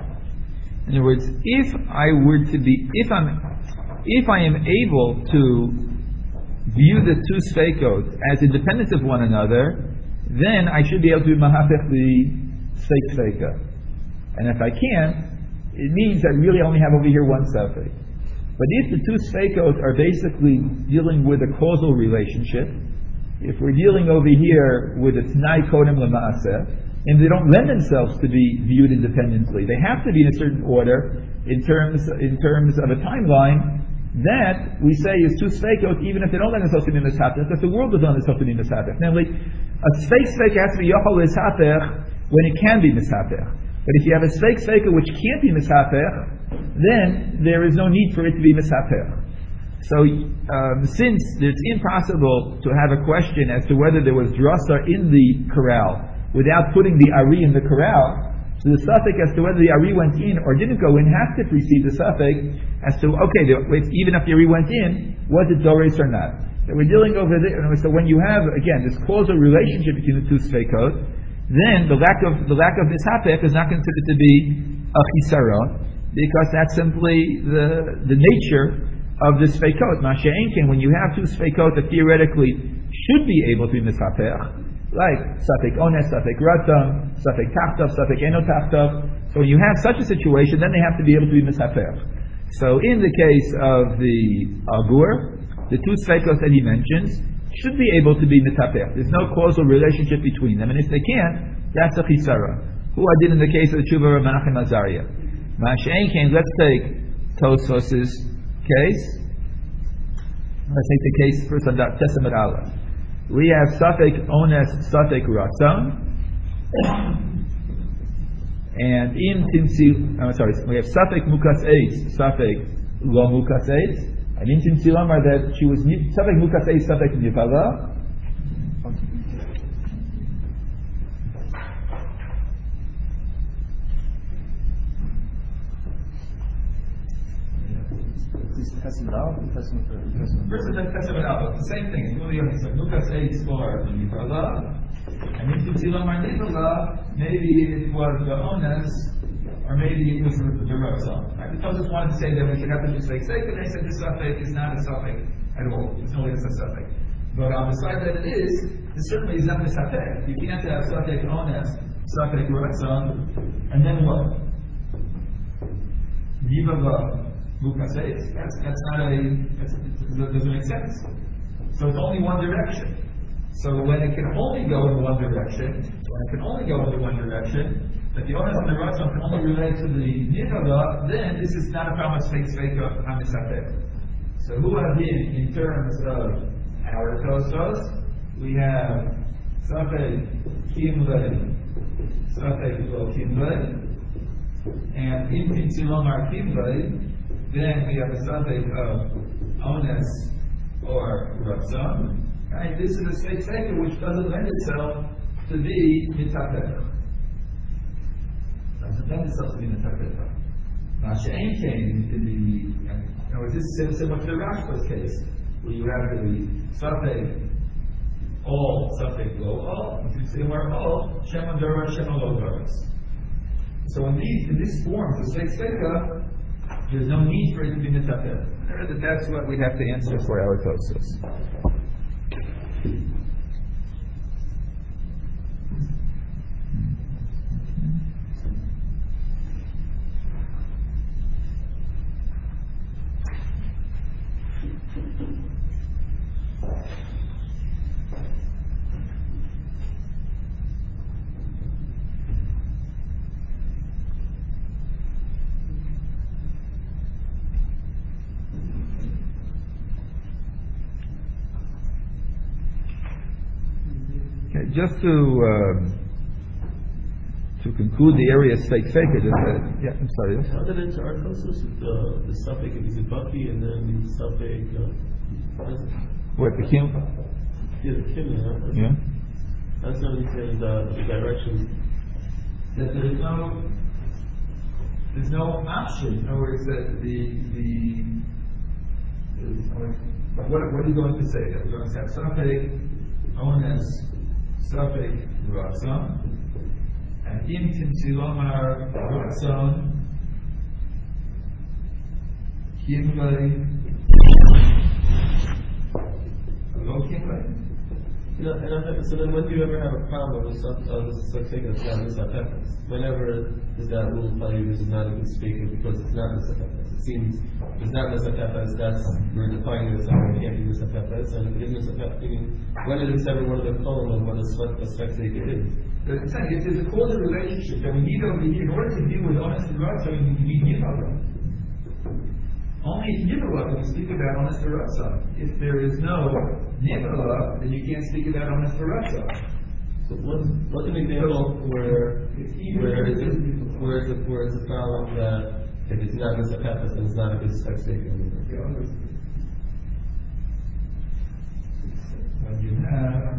In other words, if I were to be, if I'm, if I am able to view the two Sfeikot as independent of one another, then I should be able to mahapech the Sfeik Sfeika. And if I can't, it means I really only have over here one Sfeik. But if the two Sfeikot are basically dealing with a causal relationship, if we're dealing over here with a T'nai Kodem L'Maaseh, and they don't lend themselves to be viewed independently, they have to be in a certain order in terms in terms of a timeline, that we say is two Sfeikot, even if they don't lend themselves to be Misapech, because the world doesn't lend itself to be Misapech. Namely, a Sfeik Sfeik has to be Yochol L'Sapech when it can be Misapech. But if you have a Sfeik Sfeika which can't be Misapech, then there is no need for it to be Misapech. So, um, since it's impossible to have a question as to whether there was drasa in the corral without putting the ari in the corral, so the suffix as to whether the ari went in or didn't go in has to precede the suffix as to, okay, the, even if the ari went in, was it doris or not? So we're dealing over there. So when you have, again, this causal relationship between the two sfeikot, then the lack of the lack of mishapech is not considered to be a chisaron, because that's simply the the nature of the sfeikot. Masha'enkin, when you have two sfeikot that theoretically should be able to be mishapech, like safek ones, safek ratam, safek tachtav, safek eno tachtav. So when you have such a situation, then they have to be able to be mishapech. So in the case of the agur, the two sfeikot that he mentions should be able to be mitapech. There's no causal relationship between them, and if they can't, that's a chisara. Who I did in the case of the Tshuva of Menachem Azariah. Ma'ashein, let's take Tosfos's case. Let's take the case first of that Tesem Aleph. We have Safek Ones, Safek Ratzon, and in Tinsi, I'm sorry, we have Safek Mukas Eitz, Safek Lo Mukas Eitz. And in Tinsilam are that she was Safek Mukas Eitz, Safek Nipala. First of all, the same thing. It's really only so Mukas Eitz for Nipala. And in Tinsilam are Nipala, maybe it was the Ones or maybe it was the Ratzon. Right? Because it's wanted to say that we should have to do Sveik Sveik, and they said the Safek is not a Safek at all. It's only a Safek. But on the side that it is, it certainly is not a Safek. You can't have Safek Ones, Safek Ratzon, and then what? Yivava Bukaseis. That's that's not a that's, that doesn't make sense. So it's only one direction. So when it can only go in one direction, when it can only go in one direction, that the onus and the Ratzon can only relate to the Nivava, then this is not a problem of Sveik Sveika Hamisafek. So who have been in terms of our Tosos? We have Safek Kimle, Safek Lo Kimle, and in Pinsilomar Kimle, then we have a Safek of Ones or Ratzon. Right? This is a Sveik Sveika which doesn't lend itself to be Mitapech. Doesn't lend itself to be Mitapech. Masha'ain came in the, in other words, this is similar to the Rashba's case, where you have the Safek all, Safek lo all, if you say more all, Shem Adora, Shem Alodoras. So in these, in this form, the Sveik Sveika, there's no need for it to be Mitapech. That that's what we have to answer for our Tosos. Just to um, to conclude the area of Sveik Sveika, just uh, yeah, I'm sorry. Yes? How did it enter our Tosos with the the Safek of Izibaki and then the Safek? What the Kim? Yeah, the Kim. Yeah. Yeah. That's not saying the, the direction. That there is no there's no option. In other words, that the the, the what what are you going to say? That we're going to have Safek Ones. Safek Ratzon, and in Tintilomar Ratzon, Kimle, Lo Kimle. You know, and I, so then when do you ever have a problem with some of the Safek that's not Misapefes? Whenever does that rule tell you this is not a good speaker because it's not Misapefes? It seems if it's not Misapefes, that's we're defining it as something that can't be Misapefes, and if it is Misapefes, when is this ever one of the column of what a Sfek is? It's saying if there's a causal relationship that we need over here, in order to deal with honest and Ratzon, we need Yivava. Only Yivava can we speak about honest and Ratzon. If there is no Yivava, then you can't speak about honest and Ratzon. So what's, what's an example where where is it where is it where is the problem that if it's not Misapefes, then it's not a good Sfek anymore? When you have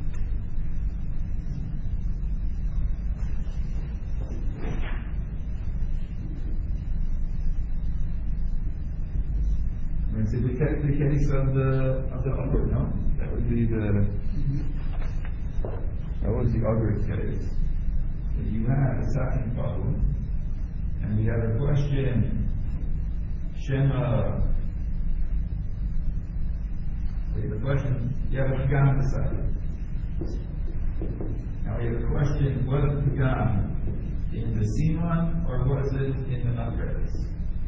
it's the case, the case of the of the other, no? That would be the that was the other case. So you have a second problem, and we have a question. Shema. We have a question. You have a Pagam decided. Now we have a question: was the Pagam in the Simon or was it in the Nagres?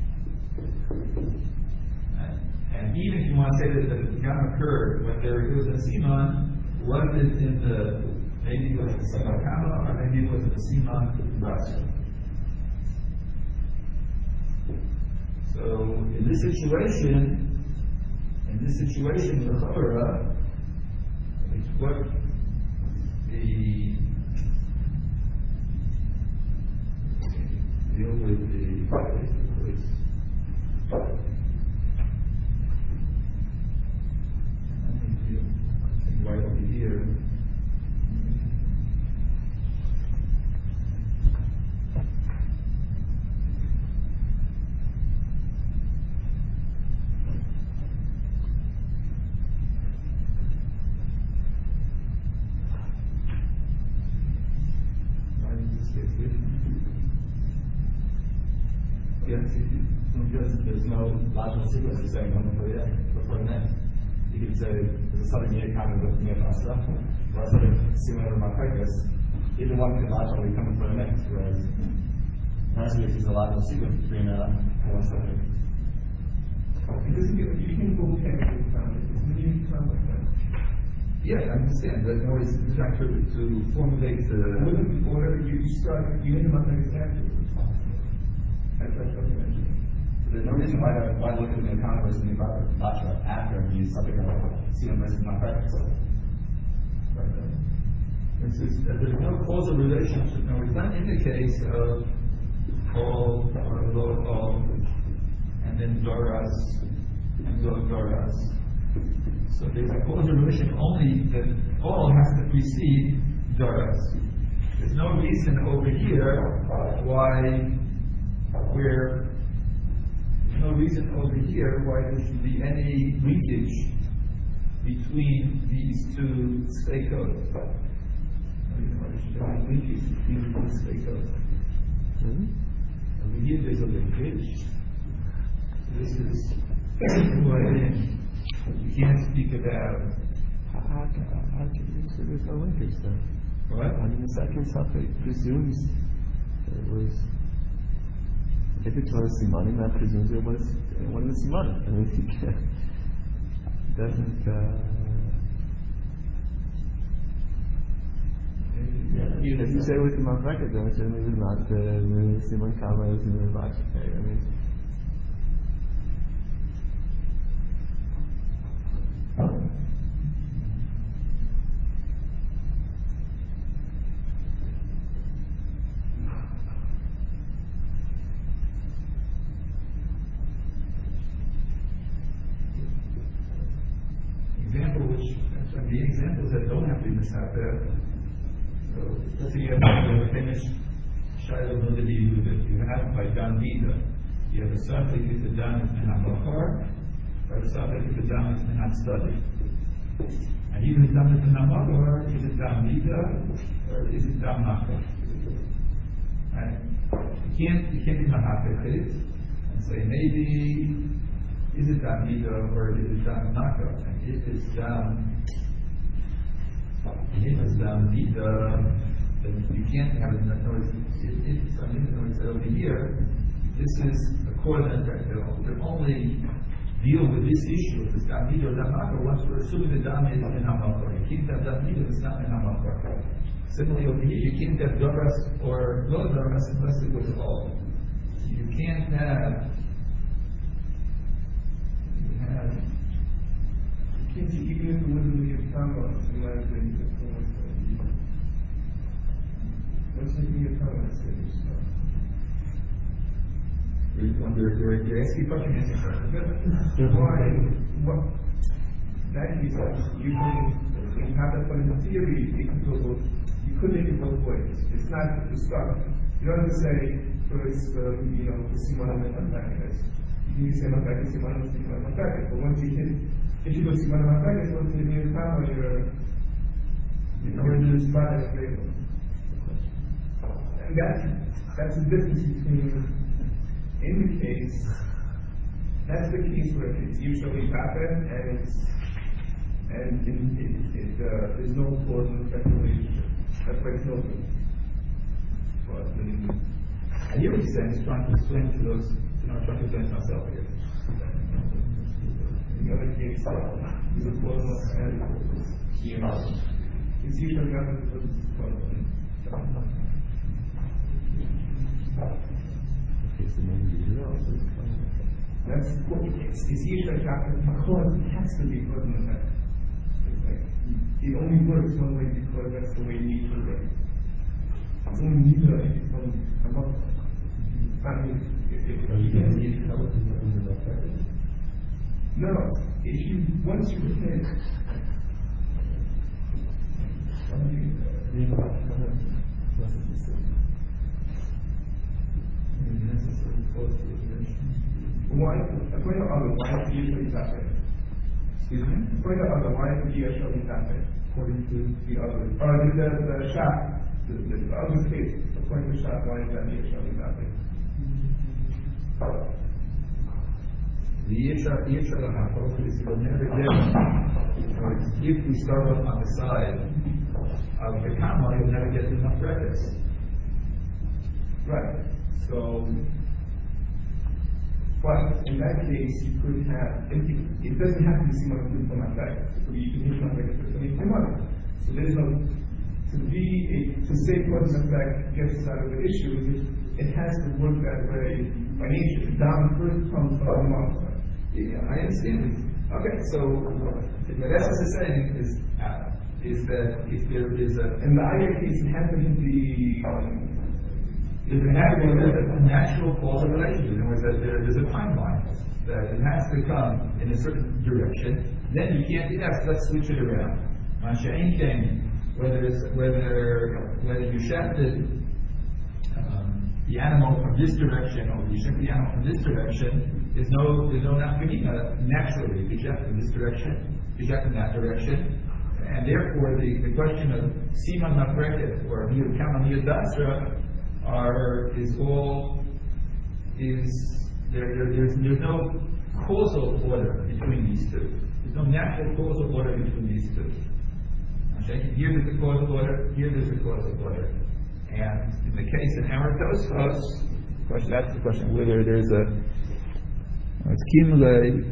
And even if you want to say that the Pagam occurred when there was a Simon, was it in the maybe it was the Simon Kama or maybe it was the Simon Ratzon? So in this situation, in this situation, the Chorah, what the deal with the with right over here. because there's no logical sequence of saying one before the other, before the next. You could say there's a southern year kind of with Miyafasa, or a southern similar Marcus. Either one could logically come before the next, whereas Narcissus is a logical sequence between uh, one subject. Because you, you can go technically from it. It's really kind of like that. Yeah, I understand. But in other words, you're trying to, to formulate the. Whatever you, you start, you end up like afterwards. That's what I'm mentioning. There's no reason why to, why look at the encounter versus the Batra after and use something like Sina versus Malpractice. It's just, uh, there's no causal relationship. No, it's not in the case of all or Lord all, and then Doras and Lord Doras. So there's a causal relation only that all has to precede Doras. There's no reason over here why we're There's no reason over here why there should be any linkage between these two steikos. No reason why there should be any linkage between these two steikos. Over here there's a linkage. This is who I am. You can't speak about. How, how, how can you say there's no linkage then? What? I mean, the second suffix presumes it was. If it's one of the simanim, that presumes it was one of the simanim. I mean, it doesn't. Uh, yeah, if you say it was the Malpractice, then it certainly was not the Simon Kama, it was the Vachi. I mean. Example which, the examples that don't have to be misaper. So, let's say you have a famous Shiloh Nudity that you have by Dan Vida. You have a subject if the Dan is Menat Machar, or a subject if the Dan is Menat Study. And even if Dan is Menat Machar, is it Dan Vida, or is it Dan Machar? Right? You can't, you can't be Mahapechit and say maybe is it Dan Vida or is it Dan Machar? And if it's Dan If it's down Vida, then you can't have it. No, it's, it, it's, I mean, no, it's over here. This is a coordinate vector. They'll only deal with this issue if it's down Vida or down Makar once we're assuming the down is in Hamakar. You can't have down Vida if it's not in Hamakar. Similarly, over here, you can't have Doras or low Doras unless it was all. You can't have. You have. Kids, even if it wasn't the Kama, in my opinion, it's almost like what's taking your time to say this stuff? You're, you're, you're asking a question, answering question. Why? What? That is, you can, when you have that point in theory, it could go both, you could make it both ways. It's not the stuff. You don't have to say, first, um, you know, the Simon and Matthias. You can say Matthias, Simon, Simon, Matthias. But once you hit if you go see one of my friends, once you need a time when you're, you know, in this product label. And that, that's the difference between, in the case, that's the case where it's usually happened and it's, and it, it, it uh, there's no cause and effect relationship. That's why it's no good. But, um, I hear what you're saying, he's trying to explain to those, you know, I'm trying to explain to myself here. the other case, is a cause and you know, it's usually happened because it's a cause. That's what it's, it's usually happened because it has to be cause and effect. It's like, it only works one way because that's the way nature works. It's only neither if it's only a lot. I mean, if it, you can't really tell it in the effect. No, if you, once you hit, why, according to other, why is usually happening? Excuse me? According to other, why is usually happening? According to the other, or the, the, the shot, the, the, the other case, according to shot, why is that usually happening? the Yeshar Yeshar HaFocus will never get. If we start off on the side of the comma, you'll never get enough brackets. Right. So, but in that case, you could have, it, it doesn't have to be similar to the effect. So you can use an effect to make money. So there is no, to be a, to say cause and effect gets us out of the issue, it, it has to work that way by nature. Down first comes from up. Yeah, I understand. Okay, so what Essence is saying is, uh, is that if there is a, in the other case, it happens to be, um, If it has to be a natural causal relationship, in other words, that there is a timeline, that it has to come in a certain direction, then you can't, yes, let's switch it around. Anything, whether it's, whether, whether you shafted um, the animal from this direction or you shafted the animal from this direction, there's no, there's no nafkamina naturally. If you shaft in this direction, if you shaft in that direction, and therefore the, the question of siman mafreket or miyud kama miyud dasra are is all is there, there there's there's no causal order between these two. There's no natural causal order between these two. Okay? Here there's a causal order, here there's a causal order. And in the case of Amar Tosfos, question that's the question whether there's a it's kimlei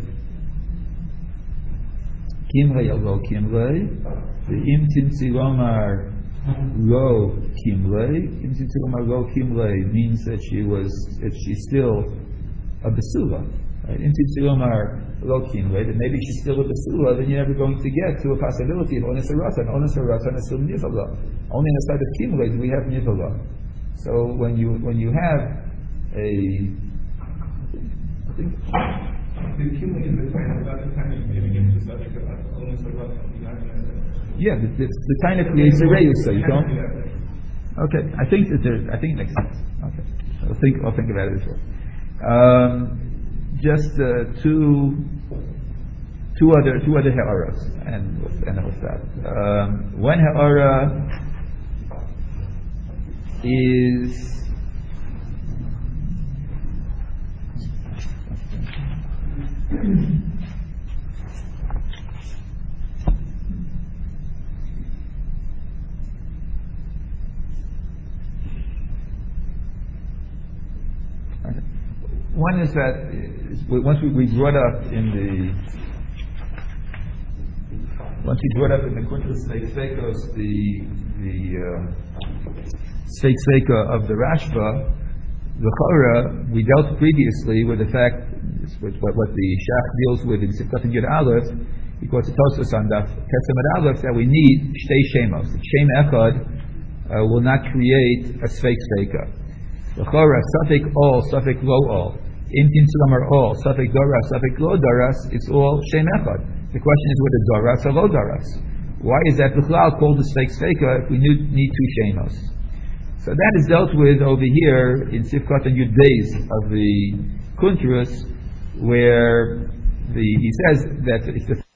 kimlei algo kimlei the imtin silomar Lo Kimlei. Lo Kimlei means that she was, that she's still a Basula. Right? Lo Kimlei, that maybe she's still a Basula, then you're never going to get to a possibility of Ones HaRatan. Ones HaRatan is still Nivala. Only on the side of Kimlei do we have Nivala. So when you when you have a I think the Kimlei is the time about the time of giving it to such a Ones HaRatan. Yeah, the, the, the kind of creates a rayus, so you don't. Okay, I think that there. I think it makes sense. Okay, I'll think. I'll think about it as well. Um, just uh, two, two other, two other ha'aras, and and then we'll stop. Um, one ha'ara is. One is that once we, we brought up in the once we brought up in the Kuntres Sveikos the the Sveik uh, Sveika of the Rashba, the Chora, we dealt previously with the fact with what, what the Shach deals with in Sifkat and Yud Aleph, because it tells us on the Tetzem at Aleph that we need Shtei Shemos. The Shem Echad uh, will not create a Sveik Sveika. The Chora, Safek all, Safek lo all. Intin Sulamar all, Safek Doras, Safek lo Doras, it's all Shem Echad. The question is whether Doras or lo Doras. Why is that B'chlal called the Sveik Sveika if we need, need two Shemos? So that is dealt with over here in Sifkat and Yud Beis of the Kuntrus, where the, he says that it's the